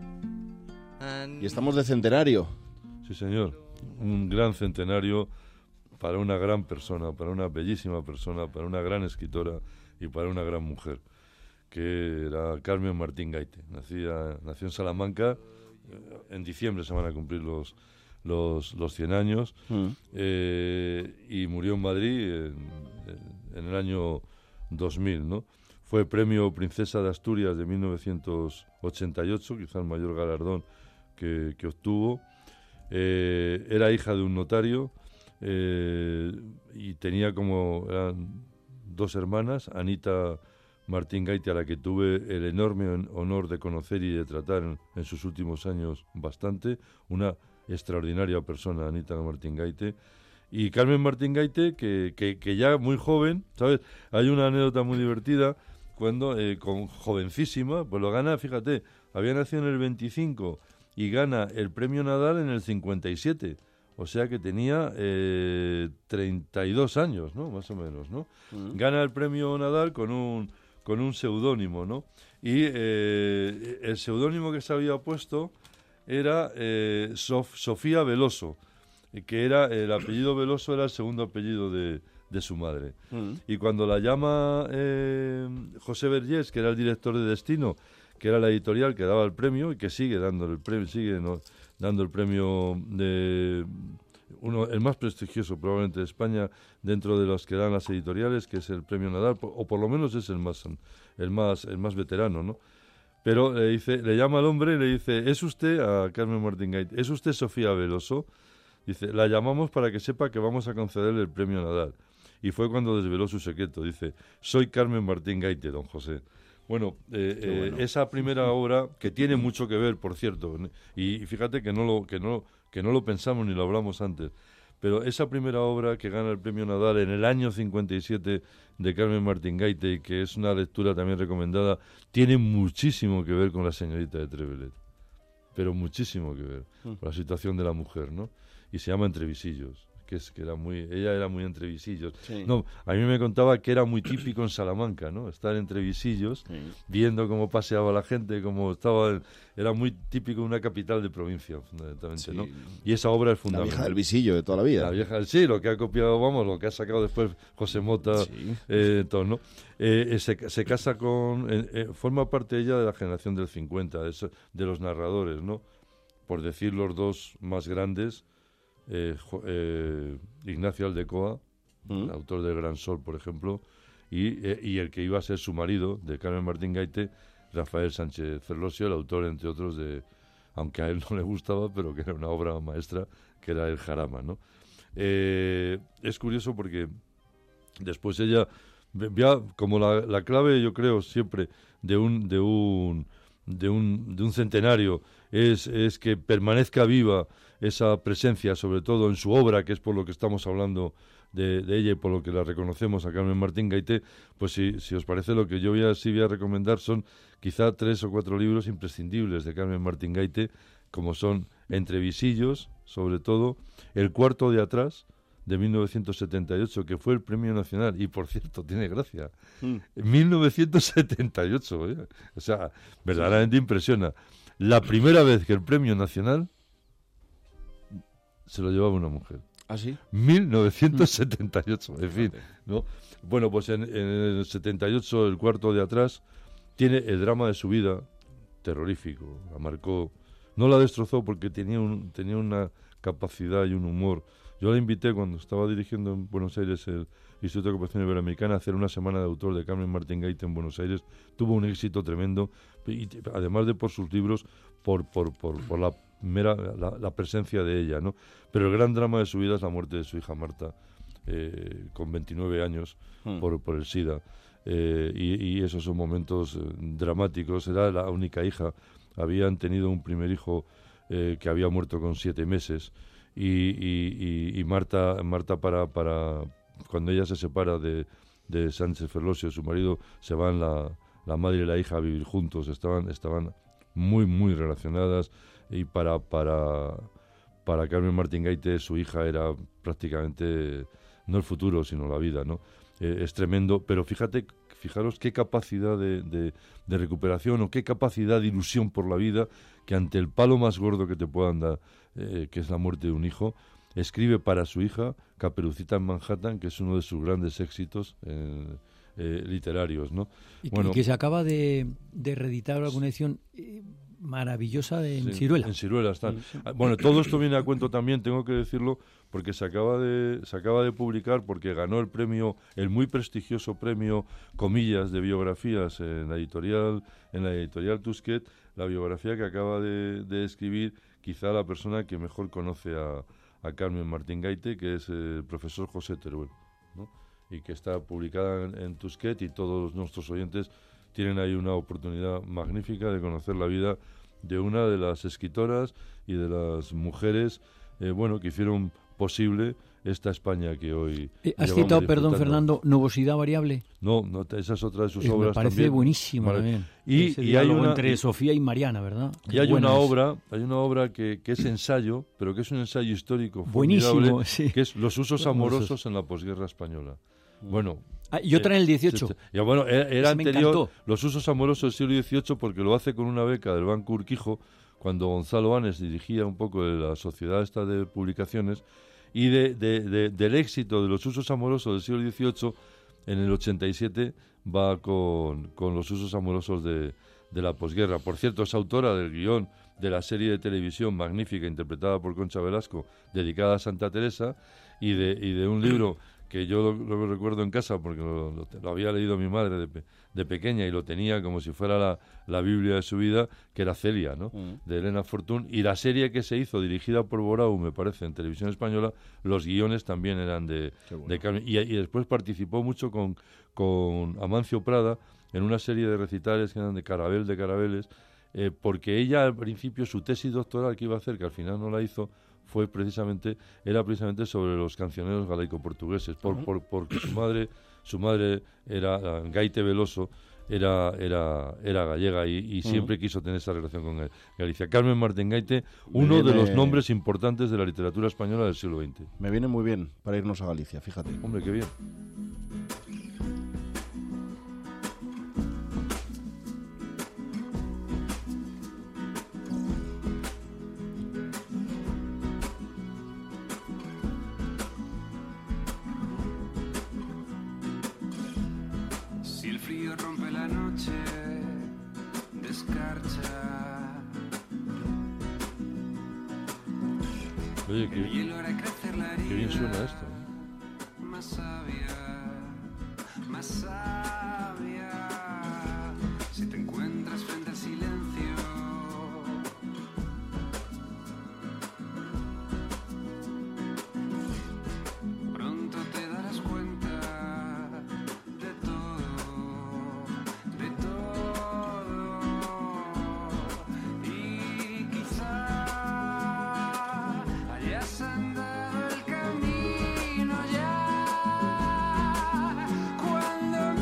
Y estamos de centenario. Sí, señor. Un gran centenario para una gran persona, para una bellísima persona, para una gran escritora y para una gran mujer, que era Carmen Martín Gaite. Nacía, nació en Salamanca, en diciembre se van a cumplir los los, los cien años, mm. eh, y murió en Madrid en, en el año dos mil, ¿no? Fue premio Princesa de Asturias de mil novecientos ochenta y ocho, quizá el mayor galardón que, que obtuvo. Eh, era hija de un notario eh, y tenía como eran dos hermanas, Anita Martín Gaite, a la que tuve el enorme honor de conocer y de tratar en, en sus últimos años bastante, una extraordinaria persona, Anita Martín Gaite. Y Carmen Martín Gaite, que, que, que ya muy joven, ¿sabes? Hay una anécdota muy divertida, cuando, eh, con jovencísima, pues lo gana, fíjate, había nacido en el veinticinco y gana el premio Nadal en el cincuenta y siete, o sea que tenía eh, treinta y dos años, ¿no? Más o menos, ¿no? Uh-huh. Gana el premio Nadal con un, con un seudónimo, ¿no? Y eh, el seudónimo que se había puesto era eh, Sof- Sofía Veloso, que era el apellido Veloso era el segundo apellido de, de su madre. Mm. Y cuando la llama eh, José Vergés, que era el director de Destino, que era la editorial que daba el premio y que sigue dando el premio, sigue ¿no? dando el premio de uno el más prestigioso probablemente de España dentro de los que dan las editoriales, que es el premio Nadal, o por lo menos es el más el más el más veterano, ¿no? Pero le dice, le llama al hombre y le dice, ¿es usted a Carmen Martín Gaite? ¿Es usted Sofía Veloso? Dice, la llamamos para que sepa que vamos a concederle el premio Nadal. Y fue cuando desveló su secreto. Dice, soy Carmen Martín Gaite, don José. Bueno, eh, eh, bueno, esa primera obra, que tiene mucho que ver, por cierto, y fíjate que no lo, que no, que no lo pensamos ni lo hablamos antes, pero esa primera obra que gana el premio Nadal en el año cincuenta y siete de Carmen Martín Gaite, y que es una lectura también recomendada, tiene muchísimo que ver con la señorita de Trevellet, pero muchísimo que ver con la situación de la mujer, ¿no? Y se llama Entrevisillos, que es que era muy, ella era muy entre visillos. Sí. No, a mí me contaba que era muy típico en Salamanca, ¿no? Estar entre visillos, sí, viendo cómo paseaba la gente, cómo estaba, era muy típico de una capital de provincia, fundamentalmente, sí, ¿no? Y esa obra es fundamental. La vieja del visillo de toda la vida. La vieja del sí, lo que ha copiado, vamos, lo que ha sacado después José Mota, sí, eh, todo, ¿no? Eh, se, se casa con, eh, eh, forma parte ella de la generación del cincuenta, de, eso, de los narradores, ¿no? Por decir los dos más grandes. Eh, eh, Ignacio Aldecoa, ¿Mm? el autor de Gran Sol, por ejemplo, y, eh, y el que iba a ser su marido, de Carmen Martín Gaite, Rafael Sánchez Ferlosio, el autor, entre otros, de, aunque a él no le gustaba, pero que era una obra maestra, que era El Jarama, ¿no? Eh, es curioso porque después ella, vea, como la, la clave, yo creo, siempre de un, de un, de un, de un centenario es, es que permanezca viva esa presencia, sobre todo en su obra, que es por lo que estamos hablando de, de ella y por lo que la reconocemos a Carmen Martín Gaite. Pues si, si os parece, lo que yo voy a, sí voy a recomendar son quizá tres o cuatro libros imprescindibles de Carmen Martín Gaite, como son Entre visillos, sobre todo, El cuarto de atrás, de mil novecientos setenta y ocho, que fue el Premio Nacional, y por cierto, tiene gracia, mm. mil novecientos setenta y ocho, ¿eh? O sea, verdaderamente impresiona. La primera vez que el Premio Nacional se lo llevaba una mujer. ¿Ah, sí? mil novecientos setenta y ocho, en fin, ¿no? Bueno, pues en, en el setenta y ocho, El cuarto de atrás, tiene el drama de su vida, terrorífico, la marcó, no la destrozó porque tenía, un, tenía una capacidad y un humor. Yo la invité cuando estaba dirigiendo en Buenos Aires el Instituto de Cooperación Iberoamericana a hacer una semana de autor de Carmen Martín Gaite en Buenos Aires. Tuvo un éxito tremendo, y además de por sus libros, por, por, por, por la mera la, la presencia de ella, ¿no? Pero el gran drama de su vida es la muerte de su hija Marta, eh, con veintinueve años, hmm. por, por el SIDA. Eh, y, y esos son momentos eh, dramáticos. Era la única hija. Habían tenido un primer hijo eh, que había muerto con siete meses. Y, y, y, y Marta, Marta para, para cuando ella se separa de, de Sánchez Ferlosio, su marido, se van la, la madre y la hija a vivir juntos. Estaban, estaban muy, muy relacionadas. Y para, para, para Carmen Martín Gaite, su hija era prácticamente no el futuro, sino la vida, ¿no? Eh, es tremendo, pero fíjate, fijaros qué capacidad de, de, de recuperación o qué capacidad de ilusión por la vida, que ante el palo más gordo que te puedan dar, eh, que es la muerte de un hijo, escribe para su hija Caperucita en Manhattan, que es uno de sus grandes éxitos eh, eh, literarios, ¿no? Y, bueno, que, y que se acaba de, de reeditar alguna edición eh, maravillosa de, en sí, Ciruela. En Ciruela está. Sí, sí. Bueno, todo esto viene a cuento también, tengo que decirlo, porque se acaba de se acaba de publicar, porque ganó el premio, el muy prestigioso premio, comillas, de biografías en la editorial, en la editorial Tusquet, la biografía que acaba de, de escribir quizá la persona que mejor conoce a, a Carmen Martín Gaite, que es el profesor José Teruel, ¿no? Y que está publicada en, en Tusquet, y todos nuestros oyentes tienen ahí una oportunidad magnífica de conocer la vida de una de las escritoras y de las mujeres, eh, bueno, que hicieron posible esta España que hoy eh, ¿Has citado, perdón, Fernando, Nubosidad Variable? No, no, esa es otra de sus es, obras. Me parece también buenísima también. Y, y hay una entre Sofía y Mariana, ¿verdad? Y hay una es. obra, hay una obra que, que es ensayo, pero que es un ensayo histórico buenísimo, sí. que es Los usos amorosos en la posguerra española. Bueno, ah, y otra en el dieciocho. Sí, sí. Ya, bueno, era, era anterior Los usos amorosos del siglo dieciocho, porque lo hace con una beca del Banco Urquijo, cuando Gonzalo Anes dirigía un poco de la sociedad esta de publicaciones, y de, de, de, del éxito de Los usos amorosos del siglo dieciocho, en el ochenta y siete va con, con Los usos amorosos de, de la posguerra. Por cierto, es autora del guión de la serie de televisión magnífica interpretada por Concha Velasco, dedicada a Santa Teresa, y de, y de un libro que yo lo, lo recuerdo en casa porque lo, lo, lo había leído mi madre de, pe, de pequeña y lo tenía como si fuera la, la Biblia de su vida, que era Celia, ¿no? Mm. De Elena Fortún. Y la serie que se hizo, dirigida por Borau, me parece, en Televisión Española, los guiones también eran de, bueno. de Carmen. Y, y después participó mucho con, con Amancio Prada en una serie de recitales que eran de Carabel de Carabeles, eh, porque ella al principio su tesis doctoral que iba a hacer, que al final no la hizo, fue precisamente era precisamente sobre los cancioneros galaico-portugueses, por, uh-huh. por, porque su madre su madre era Gaite Veloso, era era era gallega y, y uh-huh. siempre quiso tener esa relación con Galicia. Carmen Martín Gaite, uno viene... de los nombres importantes de la literatura española del siglo veinte. Me viene muy bien para irnos a Galicia, fíjate. Hombre, qué bien. Oye, qué, qué bien suena esto. Más sabia, más sabia, si te encuentras frente al silencio. Pronto te darás cuenta de todo, de todo. Y quizá has andado el camino ya, cuando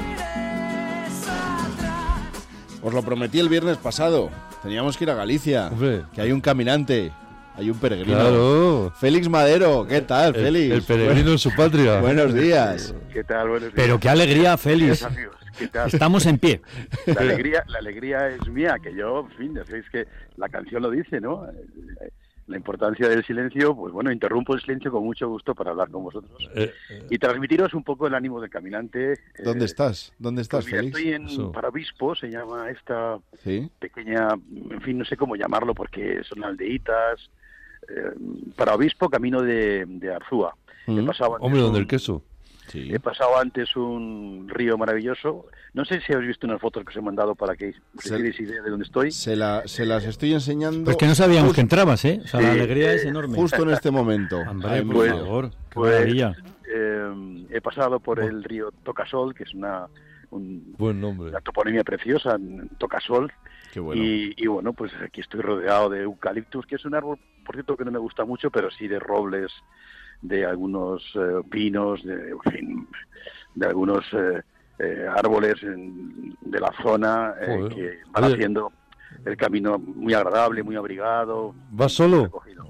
mires atrás. Os lo prometí el viernes pasado, teníamos que ir a Galicia. Hombre. Que hay un caminante, hay un peregrino. Claro. Félix Madero, ¿qué tal, el, Félix? El peregrino en su patria. Buenos días. ¿Qué tal? Buenos días. Pero qué alegría, Félix. ¿Qué tal? Estamos en pie. La alegría, la alegría es mía, que yo, en fin, es que la canción lo dice, ¿no? La importancia del silencio, pues bueno, interrumpo el silencio con mucho gusto para hablar con vosotros eh, eh. y transmitiros un poco el ánimo del caminante. ¿Dónde eh, estás? ¿Dónde estás, pues mira, Félix? Estoy en Eso. Paraobispo, se llama esta ¿Sí? pequeña, en fin, no sé cómo llamarlo porque son aldeitas. Eh, Paraobispo, camino de, de Arzúa. Mm. He pasado Hombre, un, donde el queso. Sí. He pasado antes un río maravilloso. No sé si habéis visto unas fotos que os he mandado para que se, tenéis idea de dónde estoy. Se, la, se las estoy enseñando. Pues que no sabíamos que entrabas, ¿eh? O sea, sí, la alegría eh, es enorme. Justo en este momento. Hombre, Ay, por pues, favor, qué pues, maravilla. Eh, he pasado por el río Tocasol, que es una, un, buen nombre. una toponimia preciosa, Tocasol. Qué bueno. Y, y bueno, pues aquí estoy rodeado de eucaliptus, que es un árbol, por cierto, que no me gusta mucho, pero sí de robles, de algunos eh, pinos, de, en fin, de algunos eh, eh, árboles en, de la zona eh, que van Oye. haciendo el camino muy agradable, muy abrigado. ¿Vas solo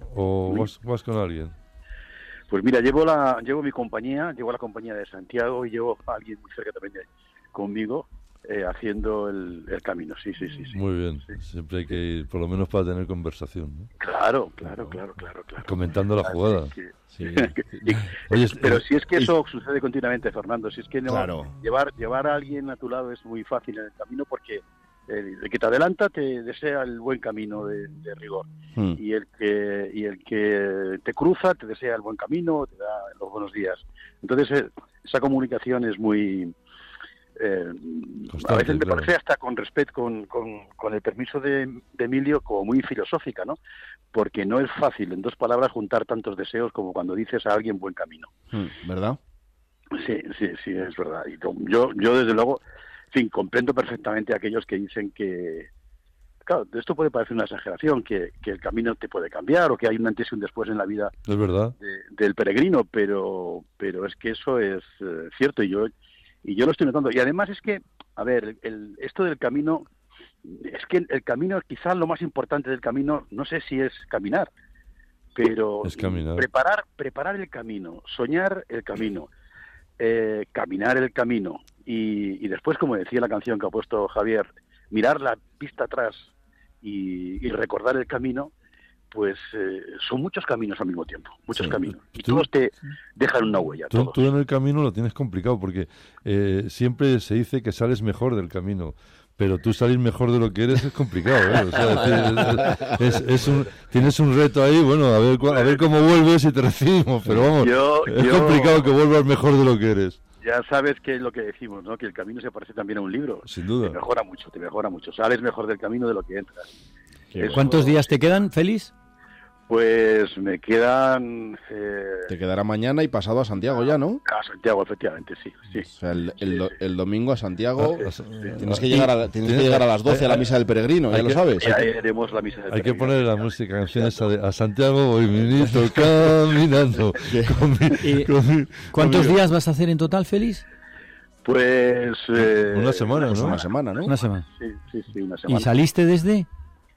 o vas, vas con alguien? Pues mira, llevo la llevo mi compañía, llevo la compañía de Santiago y llevo a alguien muy cerca también de, conmigo. Eh, haciendo el, el camino, sí, sí, sí, sí. Muy bien, sí. Siempre hay que ir, por lo menos para tener conversación, ¿no? Claro, claro, claro, claro, claro. Comentando la jugada. Que, sí. y, Oye, pero eh, si es que eso y... sucede continuamente, Fernando, si es que no, claro. llevar llevar a alguien a tu lado es muy fácil en el camino porque el, el que te adelanta te desea el buen camino de, de rigor hmm. y el que y el que te cruza te desea el buen camino, te da los buenos días. Entonces eh, esa comunicación es muy Eh, Constante, a veces me claro. parece hasta con respeto, con, con, con el permiso de, de Emilio, como muy filosófica, ¿no? Porque no es fácil en dos palabras juntar tantos deseos como cuando dices a alguien buen camino. ¿Verdad? Sí, sí, sí, es verdad. Y yo, yo desde luego, en fin, comprendo perfectamente a aquellos que dicen que, claro, esto puede parecer una exageración, que, que el camino te puede cambiar o que hay un antes y un después en la vida es verdad. De, del peregrino, pero, pero es que eso es eh, cierto y yo Y yo lo estoy notando. Y además es que, a ver, el, esto del camino, es que el camino, quizás lo más importante del camino, no sé si es caminar, pero es caminar. preparar preparar el camino, soñar el camino, eh, caminar el camino. Y, y después, como decía la canción que ha puesto Javier, mirar la pista atrás y, y recordar el camino, pues eh, son muchos caminos al mismo tiempo, muchos sí, caminos. Y tú, todos te dejan una huella. Tú, todos. tú en el camino lo tienes complicado porque eh, siempre se dice que sales mejor del camino, pero tú salir mejor de lo que eres es complicado, ¿eh? O sea, es, es, es un, tienes un reto ahí, bueno, a ver, a ver cómo vuelves y te recibimos, pero vamos, yo, es yo, complicado que vuelvas mejor de lo que eres. Ya sabes que es lo que decimos, ¿no? Que el camino se parece también a un libro. Sin duda. Te mejora mucho, te mejora mucho. Sales mejor del camino de lo que entras. Eso, ¿cuántos días te quedan, Félix? Pues me quedan... Eh... Te quedará mañana y pasado a Santiago ya, ¿no? A Santiago, efectivamente, sí. sí. O sea, el, el, do, el domingo a Santiago Ah, sí. tienes, que llegar, a, tienes que llegar a las doce a la misa del peregrino, ya hay lo que, sabes. Ya haremos la misa del Hay peregrino. que poner la música, canciones a, a Santiago, voy minito caminando. Con mi, ¿Y con mi, ¿Cuántos con mi... días vas a hacer en total, Félix? Pues... Eh, una semana, ¿no? Una semana, ¿no? Una semana. Sí, sí, sí, una semana. ¿Y saliste desde?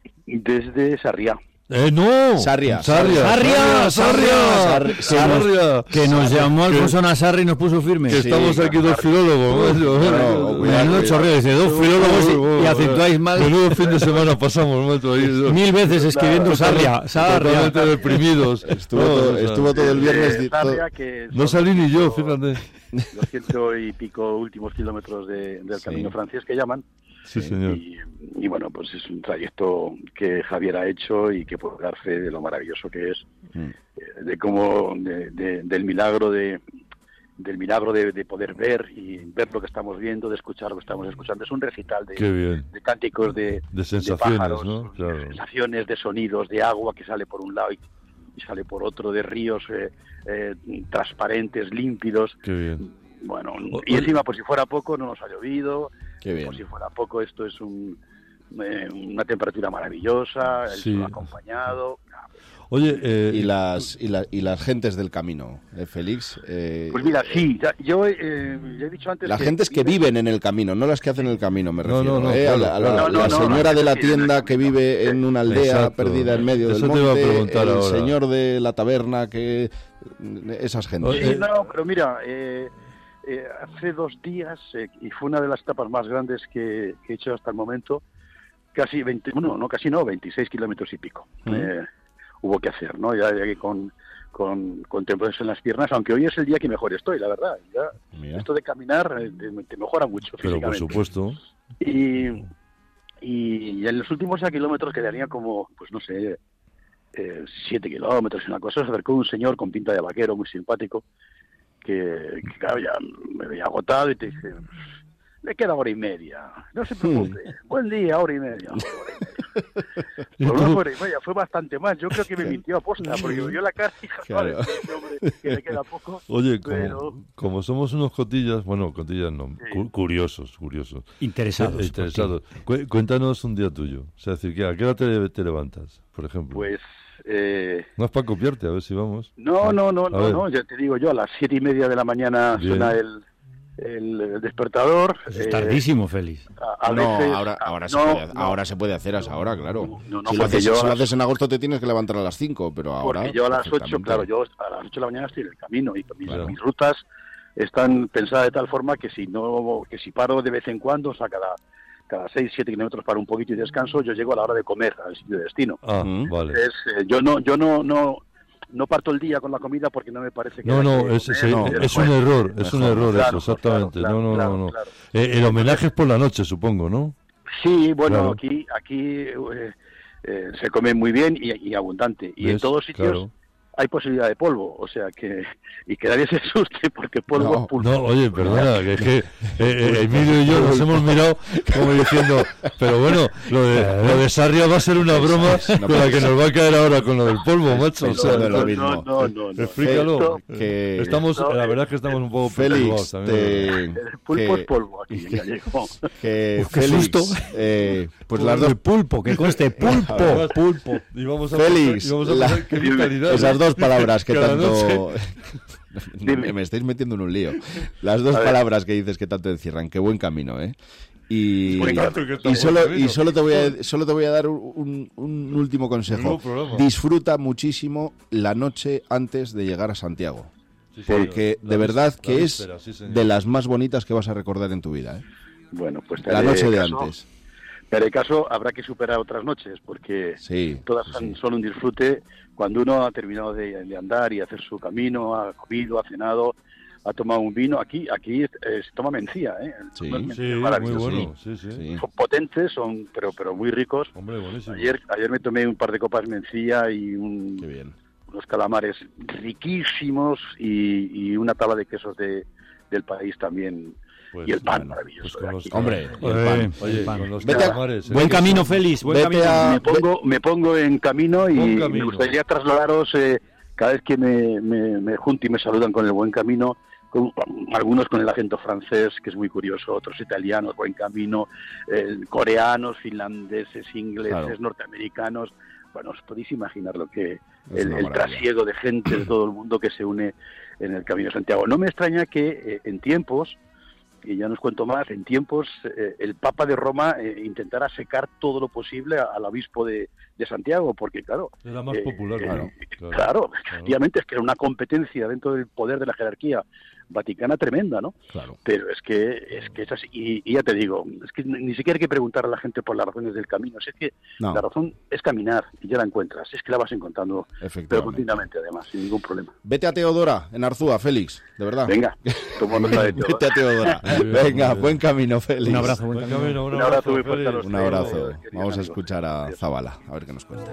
Desde Sarriá. ¡Eh, no! Sarria. Sarria. Sarria, Sarria. Sarria. Sarria. Que nos llamó Alfonso Nazarri y nos puso firmes. Que Sí, estamos aquí dos filólogos. Menudo chorreo, dice, dos filólogos y, y acentuáis mal. Menudo fin de semana pasamos, macho. Ahí, Mil veces escribiendo Sarria. Sarria. Totalmente deprimidos. Estuvo, todo, estuvo todo el viernes... Eh, Sarria, que no salí ni yo, fíjate. Los ciento y pico últimos kilómetros de, del camino sí. francés que llaman. Sí, señor. Y, y bueno, pues es un trayecto que Javier ha hecho y que puede dar fe de lo maravilloso que es, mm. de cómo, de, de, del milagro de del milagro de, de poder ver y ver lo que estamos viendo, de escuchar lo que estamos escuchando. Es un recital de, de cánticos, de, de sensaciones, de pájaros, ¿no? Claro. De sensaciones, de sonidos, de agua que sale por un lado y, y sale por otro, de ríos eh, eh, transparentes, límpidos. Qué bien. Bueno, y encima, por si fuera poco, no nos ha llovido. Qué bien. Por si fuera poco, esto es un, eh, una temperatura maravillosa, el sí. sol acompañado. Oye, eh, y las y, la, y las gentes del camino, ¿eh, Félix? Eh, pues mira, sí, ya, yo eh, ya he dicho antes... Las que gentes que viven en el camino, no las que hacen el camino, me refiero. No, no, no, ¿eh? claro, a la, a la, claro. la No, no, señora no, de la no, tienda que vive en una aldea Exacto. perdida en medio Eso del te iba a monte, preguntar el ahora. señor de la taberna, que esas gentes. Sí, no, pero mira, eh, eh, hace dos días, eh, y fue una de las etapas más grandes que, que he hecho hasta el momento, casi veinte, bueno, no casi no, veintiséis kilómetros y pico. Uh-huh. Eh, hubo que hacer, ¿no? Ya, ya que con, con, con temblores en las piernas, aunque hoy es el día que mejor estoy, la verdad. Ya, esto de caminar eh, te, te mejora mucho físicamente. Pero por supuesto. Y, y, y en los últimos kilómetros quedaría como, pues no sé, eh, siete kilómetros, una cosa. Se acercó un señor con pinta de vaquero, muy simpático, que, que claro, ya me veía agotado y te dice... Le queda hora y media. No se preocupe. Hmm. Buen día, hora y media. Hora y media. Por una hora y media fue bastante más. Yo creo que me mintió a posta, porque me vio la cara y dijo, claro. Vale, hombre, que le queda poco. Oye, pero... como, como somos unos cotillas, bueno, cotillas no, sí. cu- curiosos, curiosos. Interesados. Eh, interesados. Cu- cuéntanos un día tuyo. O sea, decir, ¿a qué hora te, te levantas, por ejemplo? Pues... Eh... No es para copiarte, a ver si vamos. No, no, no, no, no, ya te digo yo, a las siete y media de la mañana Bien. suena el... El, el despertador. Es eh, tardísimo, Félix. A, a no, veces, ahora, ahora, no, se puede, no, ahora se puede hacer a esa hora, claro. No, no, si, lo haces, yo, si lo haces en agosto te tienes que levantar a las cinco, pero ahora... Porque yo a las ocho, claro, yo a las ocho de la mañana estoy en el camino y mis, claro. mis rutas están pensadas de tal forma que si no que si paro de vez en cuando, o sea, cada, cada seis, siete kilómetros para un poquito y descanso, yo llego a la hora de comer al sitio de destino. Ah, vale. Entonces, eh, yo no, yo no, no no parto el día con la comida porque no me parece que... No, no, que es, comer, sí, no, es un error, es un error claro, eso, exactamente. Claro, no, no, claro, no, no. Claro. Eh, el homenaje es por la noche, supongo, ¿no? Sí, bueno, claro. aquí aquí eh, eh, se come muy bien y, y abundante. Y ¿Ves? en todos sitios Claro. hay posibilidad de polvo, o sea que... Y que nadie se asuste porque polvo No, es pulpo. no, oye, perdona, que es que eh, eh, Emilio y yo nos hemos mirado como diciendo, pero bueno, lo de, lo de Sarria va a ser una broma no con la que nos va a caer ahora con lo del polvo, macho. O sea, no, no, no, no, no, no. Explícalo. Esto, que, estamos, esto, la verdad es que estamos un poco Félix, también. te, el pulpo que, es polvo aquí en gallego. Que, Uf, qué Félix, susto. Eh, pues las dos... Pulpo, que conste, pulpo. Además, pulpo. Y vamos a Félix, pensar, y vamos a la- pensar qué vitalidad, esas ¿no? dos palabras que Cada tanto... noche. me, me estáis metiendo en un lío. Las dos A ver. palabras que dices que tanto encierran. Qué buen camino, ¿eh? Y, Buen camino, que está y buen solo camino. y solo te voy a solo te voy a dar un, un último consejo. Nuevo programa. Disfruta muchísimo la noche antes de llegar a Santiago, Sí, señor. porque La de vis- verdad la que víspera, es sí, señor. de las más bonitas que vas a recordar en tu vida, ¿eh? Bueno, pues te La haré noche de caso. antes. Pero en caso habrá que superar otras noches porque Sí. todas sí, son, sí. son un disfrute cuando uno ha terminado de, de andar y hacer su camino, ha comido, ha cenado, ha tomado un vino. Aquí aquí eh, se toma mencía, ¿eh? Sí, Mencía sí, muy bueno. Sí, sí. Sí. Son potentes, son pero pero muy ricos. Hombre, buenísimo. Ayer ayer me tomé un par de copas mencía y un, Qué bien. unos calamares riquísimos y, y una tabla de quesos de, del país también. Pues, y el pan bueno, maravilloso. pues de aquí. Hombre, Eh, el pan. Oye, el pan. con los Vete a- calamares, ¿eh? Buen Que camino, son- Félix. Buen Vete camino. a- me pongo me pongo en camino y, Buen y camino. me gustaría trasladaros eh, cada vez que me, me, me junto y me saludan con el buen camino, con, algunos con el acento francés, que es muy curioso, otros italianos, buen camino, eh, coreanos, finlandeses, ingleses, Claro. norteamericanos. Bueno, os podéis imaginar lo que Es el, una el maravilla. trasiego de gente de todo el mundo que se une en el Camino de Santiago. No me extraña que eh, en tiempos, y ya no os cuento más, en tiempos eh, el Papa de Roma eh, intentara secar todo lo posible a- al obispo de, de Santiago, porque claro, Era más eh, popular, eh, claro. claro, Claro. efectivamente es que era una competencia dentro del poder de la jerarquía vaticana tremenda, ¿no? Claro. Pero es que es que es así, y, y ya te digo, es que ni siquiera hay que preguntar a la gente por las razones del camino, es que No. la razón es caminar y ya la encuentras, es que la vas encontrando, pero Efectivamente. continuamente además, sin ningún problema. Vete a Teodora, en Arzúa, Félix, de verdad. Venga, tomo nota de todo. Vete a Teodora. Muy bien, Venga, muy bien. buen camino, Félix. Un abrazo, buen Buen camino. camino, un Un abrazo abrazo, muy fuerte a Félix. los Un tres, abrazo. queridos Vamos a amigos. escuchar a Adiós. Zabala, a ver qué nos cuenta.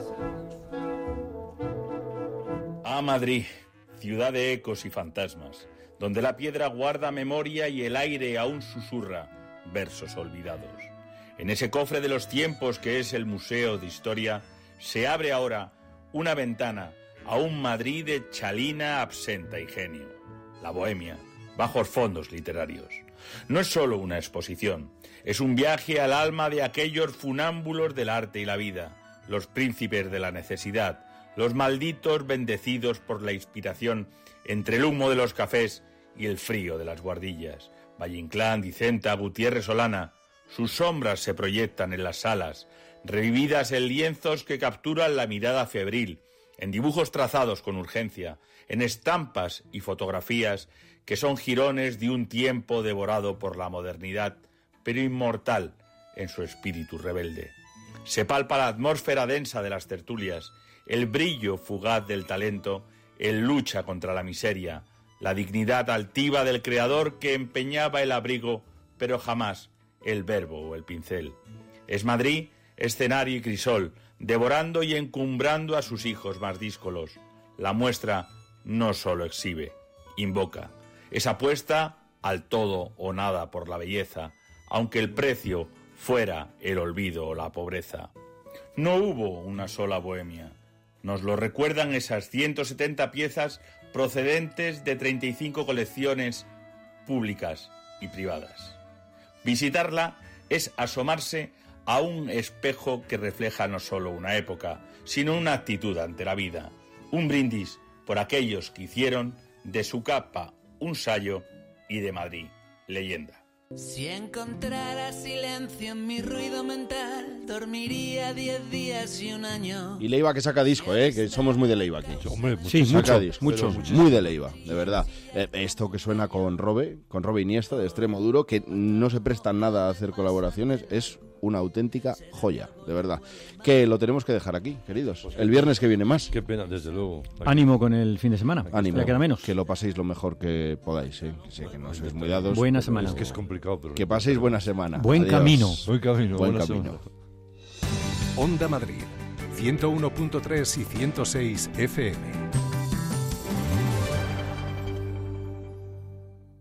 A Madrid, ciudad de ecos y fantasmas, donde la piedra guarda memoria y el aire aún susurra versos olvidados. En ese cofre de los tiempos que es el Museo de Historia, se abre ahora una ventana a un Madrid de chalina, absenta y genio. La bohemia, bajos fondos literarios. No es solo una exposición, es un viaje al alma de aquellos funámbulos del arte y la vida, los príncipes de la necesidad, los malditos bendecidos por la inspiración entre el humo de los cafés y el frío de las guardillas. Valle Inclán, Dicenta, Gutiérrez Solana, sus sombras se proyectan en las salas, revividas en lienzos que capturan la mirada febril, en dibujos trazados con urgencia, en estampas y fotografías que son jirones de un tiempo devorado por la modernidad, pero inmortal en su espíritu rebelde. Se palpa la atmósfera densa de las tertulias, el brillo fugaz del talento, el lucha contra la miseria, la dignidad altiva del creador que empeñaba el abrigo, pero jamás el verbo o el pincel. Es Madrid, escenario y crisol, devorando y encumbrando a sus hijos más díscolos. La muestra no solo exhibe, invoca. Es apuesta al todo o nada por la belleza, aunque el precio fuera el olvido o la pobreza. No hubo una sola bohemia. Nos lo recuerdan esas ciento setenta piezas procedentes de treinta y cinco colecciones públicas y privadas. Visitarla es asomarse a un espejo que refleja no solo una época, sino una actitud ante la vida, un brindis por aquellos que hicieron de su capa un sayo y de Madrid leyenda. Si encontrara silencio en mi ruido mental, dormiría diez días y un año. Y Leiva que saca disco, ¿eh? Que somos muy de Leiva aquí. Hombre, Sí, Saca mucho, disco, mucho. pero muy de Leiva, de verdad. Eh, esto que suena con Robe, con Robe Iniesta, de Extremo Duro, que no se prestan nada a hacer colaboraciones, es una auténtica joya, de verdad. Que lo tenemos que dejar aquí, queridos. El viernes que viene más. Qué pena, desde luego. Aquí. Ánimo con el fin de semana. Ánimo. Ya queda menos. Que lo paséis lo mejor que podáis, ¿eh? Que sé que no sois muy dados. Buena pero semana. Es que es complicado, pero... Que paséis buena semana. Buen Adiós. camino. Buen camino, Buen buena camino. semana. Onda Madrid, ciento uno punto tres y ciento seis F M.